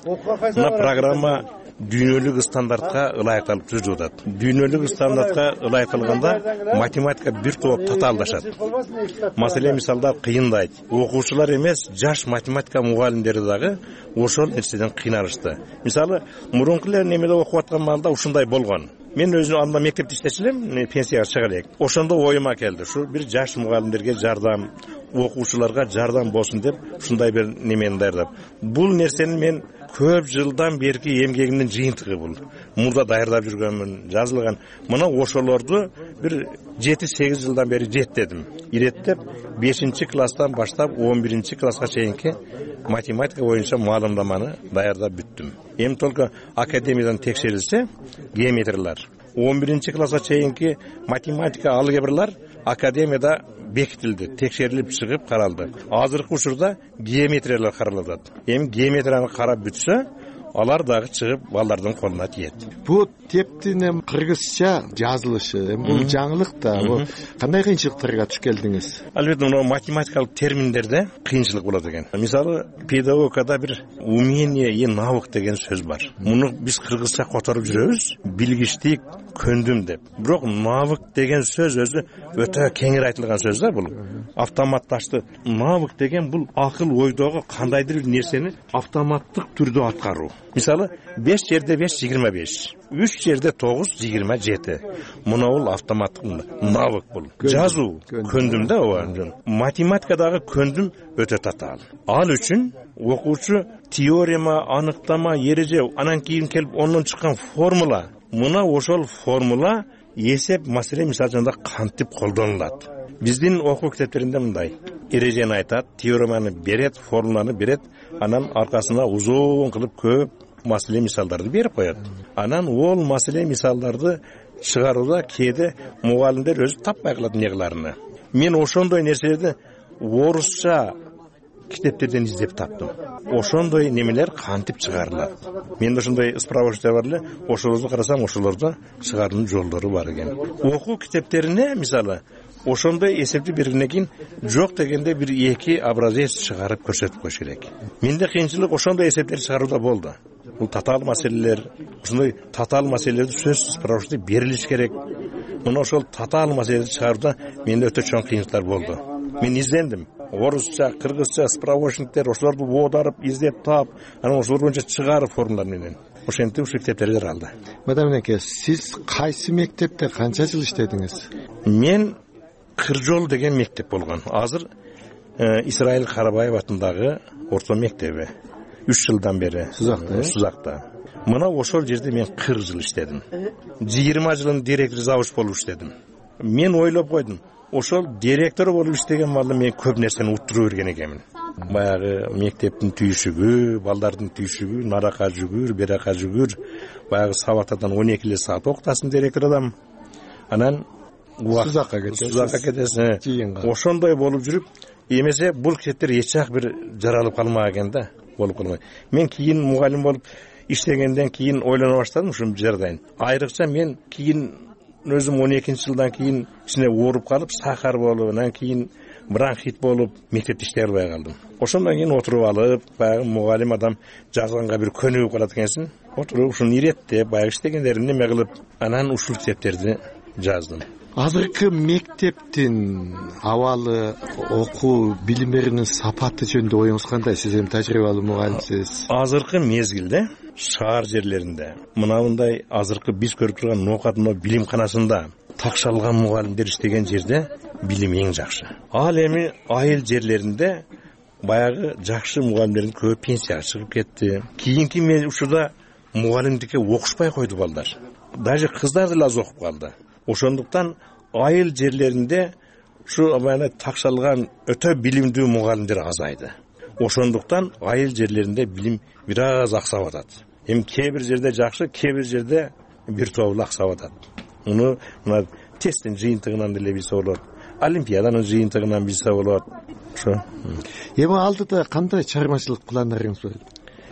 Speaker 7: мына программа дүйнөлүк стандартка ылайыкталып түзүлүп атат. Дүйнөлүк стандартка ылайыкталганда математика бир топ татаалдашат. Маселе мисалдар кыйындайт. Окуучулар эмес, жаш математика мугалимдери дагы ошол нерседен кыйналышты. Мисалы, мурунку эле немеде окуп аткан маалда ушундай болгон. Мен өзүм анда мектепте иштечү элем, пенсияга чыга элек. Ошондо оюма келди, ушу бир жаш мугалимдерге жардам, окуучуларга жардам болсун деп, ушундай бир немени даярдап. Бул нерсени мен көп жылдан берки эмгегимдин жыйынтыгы бул. Мурда даярдап жүргөнмүн, жазылган. Мына ошолорду бир жети сегиз жылдан бери жеттедим. Иреттеп, бешинчи класстан баштап он биринчи класска чейинки математика боюнча маалымдаманы даярдап бүттүм. Эми только академиядан текшерилсе, геометрлар. он биринчи класска чейинки математика алгебралар академияда бекитилди, текшерилип чыгып каралды. Азыркы учурда геометриялар каралат. Эми геометрияны карап бүтсө, алар дагы чыгып балдардын колуна тиет.
Speaker 8: Бул тептин кыргызча жазылышы, бул жаңылык да. Бул кандай кыйынчылыктарга туш келдиңиз?
Speaker 7: Албетте, мына математикалык терминдерде кыйынчылык болот экен. Мисалы, педагогикада бир умение и навык деген сөз бар. Муну биз кыргызча которуп жүрөбүз, билгичтик, көндүм деп. Бирок навык деген сөз өзү өтө кеңири айтылган сөз да бул. Автоматташты. Навык деген бул акыл ойдогу кандайдыр бир нерсени автоматтык түрдө аткаруу. Мисалы, беш жерде беш жыйырма беш, үч жерде тогуз жыйырма жети. Мына бул автоматтык навык бул. Жазуу, көндүм да ооба. Математикадагы көндүм өтө татаал. Ал үчүн окуучу теорема, аныктама, эреже, анан кийин келип ондон чыккан формула. Мына ошол формула эсеп маселе мисалында кантип колдонулат. Биздин окуу китептеринде мындай: эрежени айтат, теореманы берет, формуланы берет, анан аркасына узун кылып көп маселе мисалдарды берип коет. Анан ол маселе мисалдарды чыгарууда кээде мугалимдер өзү таппай калат эмне кыларыны. Мен ошондой нерселерди орусча китептерден издеп таптым. Ошондой немелер кантип чыгарылат. Менде ошондой справочниктер бар эле, ошолорду карасам, ошолордо чыгаруунун жолдору бар экен. Окуу китептерине мисалы ошондой эсепти бергенден кийин жок дегенде бир эки образец чыгарып көрсөтүп коюш керек. Менде кыйынчылык ошондой эсептерди чыгарууда болду. Бул татаал маселелер, ошондой татаал маселелерди сөзсүз справочник берилиш керек. Мына ошол татаал маселелерди чыгарууда менде өтө чоң кыйынчылыктар болду. Мен издендим. Орусча, кыргызча справочниктер, ошолорду оодарып, издеп таап, анан ошолор боюнча чыгарып формулалар менен. Ошентип ушул китептерди алды.
Speaker 8: Мадам эке, сиз кайсы мектепте канча жыл иштедиңиз?
Speaker 7: Мен Кыржол деген мектеп болгон. Азыр Исраил Карабаев атындагы орто мектеби. үч жылдан бери
Speaker 8: Сузакта.
Speaker 7: Сузакта. Мына ошол жерде мен кырк жыл иштедим. жыйырма жылын директор завуч болуп иштедим. Мен ойлоп койдум, ошол директор болуп иштеген балда мен көп нерсени уттура берген экенмин. Баягы мектептин түйшүгү, балдардын түйшүгү, нарака жүгүр, берака жүгүр, баягы сабактардан он эки эле саат окутасың директор адам. Анан
Speaker 8: Сузакка кетесиз.
Speaker 7: Сузакка кетесиң. Ошондой болуп жүрүп, эмесе бул китептер эч жак бир жаралып калмаган экен да, болуп калмай. Мен кийин мугалим болуп иштегенден кийин ойлоно баштадым ушул жардайын. Айрыкча мен кийин өзүм он экинчи жылдан кийин ичине ооруп калып, сахар болуп, анан кийин бронхит болуп мектепте иштей албай калдым. Ошондон кийин отуруп алып, баягы мугалим адам жазганга бир көнүгүп калат экенсиң. Отуруп ушуну иреттеп, баягы иштегендеримди неме кылып, анан ушул китептерди жаздым.
Speaker 8: Азыркы мектептин абалы, окуу билимдеринин сапаты жөнүндө оюңуз кандай? Сиз эми тажрыйбалуу мугалимсиз.
Speaker 7: Азыркы мезгилде шаар жерлеринде мындай азыркы биз көрүп турган ноокат билимканасында такшалган мугалимдер иштеген жерде билим эң жакшы. Ал эми айыл жерлеринде баягы жакшы мугалимдердин көбү пенсияга чыгып кетти. Кийинки мен ушуда мугалимдикке окушпай койду балдар. Даже кыздар деле аз окуп калды. Ошондуктан айыл жерлеринде ушу абайна такшалган өтө билимдүү мугалимдер азайды. Ошондуктан айыл жерлеринде билим бир аз аксап атат. Эми кээ бир жерде жакшы, кээ бир жерде бир тобул аксап атат. Муну мына тесттин жыйынтыгынан деле билсе болот. Олимпиаданын жыйынтыгынан билсе болот. Ошо.
Speaker 8: Эми алдыда кандай чыгармачылык пландарыңыз бар?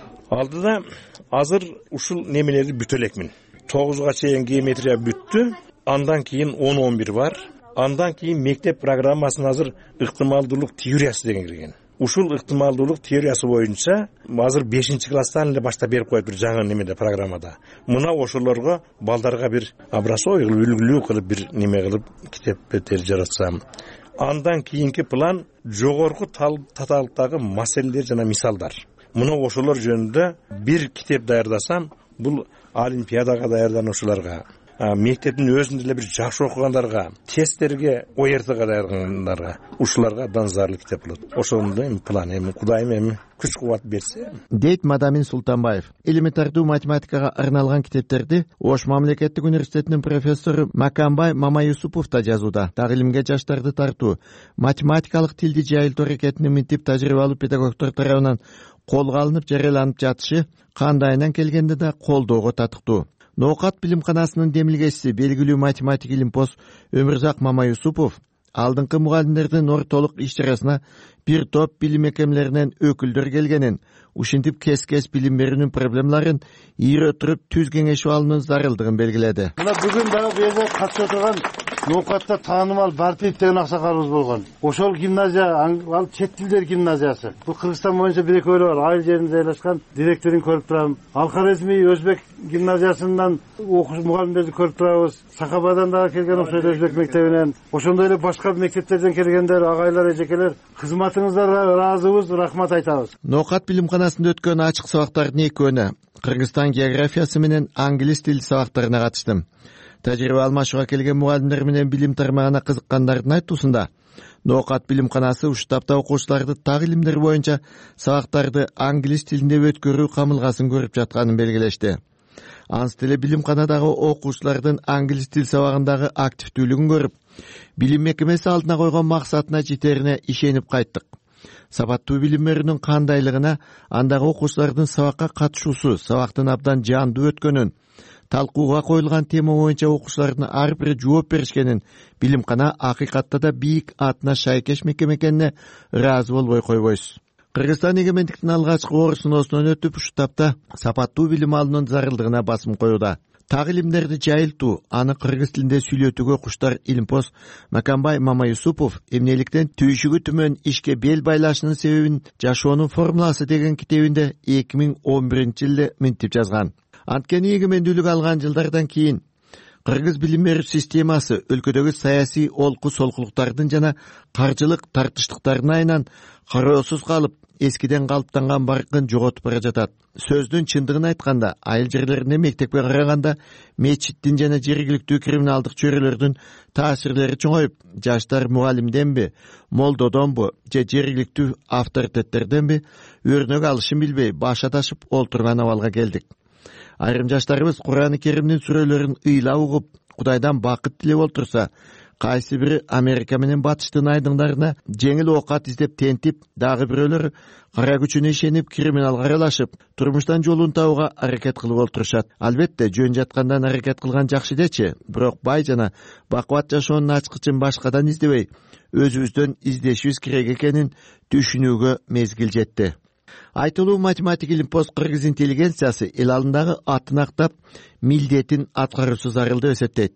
Speaker 7: Алдыда азыр ушул немелерди бүтө элекмин. тогузга чейин геометрия бүттү. Андан кийин он он бир бар. Андан кийин мектеп программасына азыр ыктымалдуулук теориясы деген кирген. Ушул ыктымалдуулук теориясы боюнча азыр бешинчи класстан эле баштап берип коет бир жаңы немеде программада. Мына ошолорго балдарга бир образцой кылып, үлгүлүү кылып бир неме кылып китептер жаратсам. Андан кийинки план жогорку татаалыктагы маселелер жана мисалдар. Мына ошолор жөнүндө бир китеп даярдасам, бул олимпиадага даярдануучуларга, мектептин өзүндө эле бир жакшы окугандарга, тесттерге, о эр тга даярдангандарга, ушуларга абдан зарыл китеп болот. Ошондой эми план, эми Кудайым эми күч кубат берсе.
Speaker 6: Дейт Мадамин Султанбаев. Элементардуу математикага арналган китептерди Ош мамлекеттик университетинин профессору Макамбай Мамаюсупов да жазууда. Тагылимге жаштарды тартуу, математикалык тилди жайылтуу аракетинин минтип тажрыйбалуу педагогдор тарабынан колго алынып жарыяланып жатышы кандайынан келгенде да колдоого татыктуу. Ноокат билимканасынын демилгечиси белгилүү математик илимпоз Өмүрзак Мамаюсупов алдыңкы мугалимдердин ортолук иш-чарасына бир топ билим мекемелеринен өкүлдөр келгенин, ушинтип кес-кес билим берүүнүн проблемаларын ийре туруп түз кеңешип алуунун зарылдыгын белгиледи.
Speaker 9: Мына бүгүн дагы бу жерде катышып отурган Ноокатта таанымал Бартиев деген аксакалыбыз болгон. Ошол гимназия, ал чет тилдер гимназиясы. Бул Кыргызстан боюнча бир экөөлөр бар. Айыл жеринде жайлашкан, директорун көрүп турам. Ал Хорезми Өзбек гимназиясынан окуш мугалимдерди көрүп турабыз. Сакабадан дагы келген окшойт Өзбек мектебинен. Ошондой эле башка мектептерден келгендер, агайлар, эжекелер, кызматыңыздарга ыраазыбыз, рахмат айтабыз.
Speaker 6: Ноокат билимканасында өткөн ачык сабактардын экөөнө Кыргызстан географиясы менен англис тил сабактарына катыштым. Тажрыйба алмашууга келген мугалимдер менен билим тармагына кызыккандардын айтуусунда Ноокат билимканасы ушул тапта окуучуларды так илимдер боюнча сабактарды англис тилинде өткөрүү камылгасын көрүп жатканын белгилешти. Ансы деле билимканадагы окуучулардын англис тил сабагындагы активдүүлүгүн көрүп, билим мекемеси алдына койгон максатына жетерине ишенип кайттык. Сапаттуу билим берүүнүн кандайлыгына, андагы окуучулардын сабакка катышуусу, сабактын абдан жандуу өткөнүн, талкууга коюлган тема боюнча окуучулардын ар бири жооп беришкенин, билимкана акыйкатта да бийик атына шайкеш мекеме экенине ыраазы болбой койбойсуз. Кыргызстан эгемендиктин алгачкы оор сыноосунан өтүп, ушул тапта сапаттуу билим алуунун зарылдыгына басым коюуда. Так илимдерди жайылтуу, аны кыргыз тилинде сүйлөтүүгө куштар илимпоз Макамбай Мамаюсупов эмнеликтен түйшүгү түмөн ишке бел байлашынын себебин жашоонун формуласы деген китебинде эки миң он биринчи жылы минтип жазган. Анткени эгемендүүлүк алган жылдардан кийин кыргыз билим берүү системасы өлкөдөгү саясий олку солкулуктардын жана каржылык тартыштыктардын айынан кароосуз калып, эскиден калыптанган баркын жоготуп бара жатат. Сөздүн чындыгын айтканда, айыл жерлеринде мектепке караганда мечиттин жана жергиликтүү криминалдык чөйрөлөрдүн таасирлери чоңоюп, жаштар мугалимденби, молдодонбу же жергиликтүү авторитеттерденби өрнөк алышын билбей баш адашып олтурган абалга келдик. Айрым жаштарыбыз Кур'ан-ы Керимдин сүрөлөрүн ыйлап угуп, Кудайдан бакыт тилеп олтурса, кайсы бири Америка менен батыштын айдыңдарына жеңил оокат издеп тентип, дагы бирөөлөр кара күчүнө ишенип криминалга аралашып, турмуштан жолун табууга аракет кылып олтурушат. Албетте, жөн жаткандан аракет кылган жакшы дечи, бирок бай жана бакубат жашоонун ачкычын башкадан издебей, өзүбүздөн издешибиз керек экенин түшүнүүгө мезгил жетти. Айтылуу математик илимпоз кыргыз интеллигенциясы эл алдындагы атын актап, милдетин аткаруусу зарыл деп эсептейт.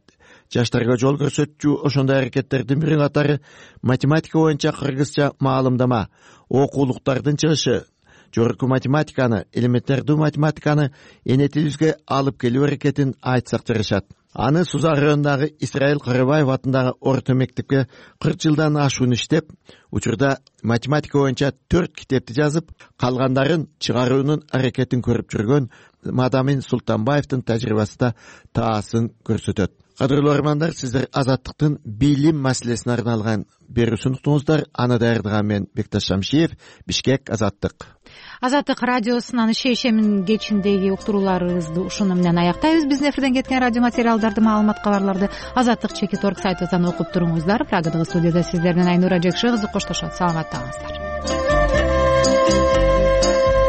Speaker 6: жаштарга жол көрсөтчү ошондой аракеттердин бирин катары математика боюнча кыргызча маалымдама, окуулуктардын чыгышы, жогорку математиканы, элементтердүү математиканы эне тилибизге алып келүү аракетин айтсак жарашат. Аны Сузак районундагы Исраил Карыбаев атындагы орто мектепке кырк жылдан ашуун иштеп, учурда математика боюнча төрт китепти жазып, калгандарын чыгаруунун аракетин көрүп жүргөн Мадамин Султанбаевдин тажрыйбасы да таасын көрсөтөт. Кадырлуу армандар, сиздер Азаттыктын билим маселесине арналган берүүсүн уктуңуздар. Аны даярдаган мен Бекташ Шамшиев, Бишкек, Азаттык.
Speaker 1: Азаттык радиосунан шейшемин кечиндеги уктурууларыбызды ушуну менен аяктайбыз. Биздин эфирден кеткен радио материалдарды, маалымат, кабарларды Азаттык чекит орг сайтыбыздан окуп туруңуздар. Прагадагы студияда сиздер менен Айнура Жекши кызы коштошот. Саламатта калыңыздар.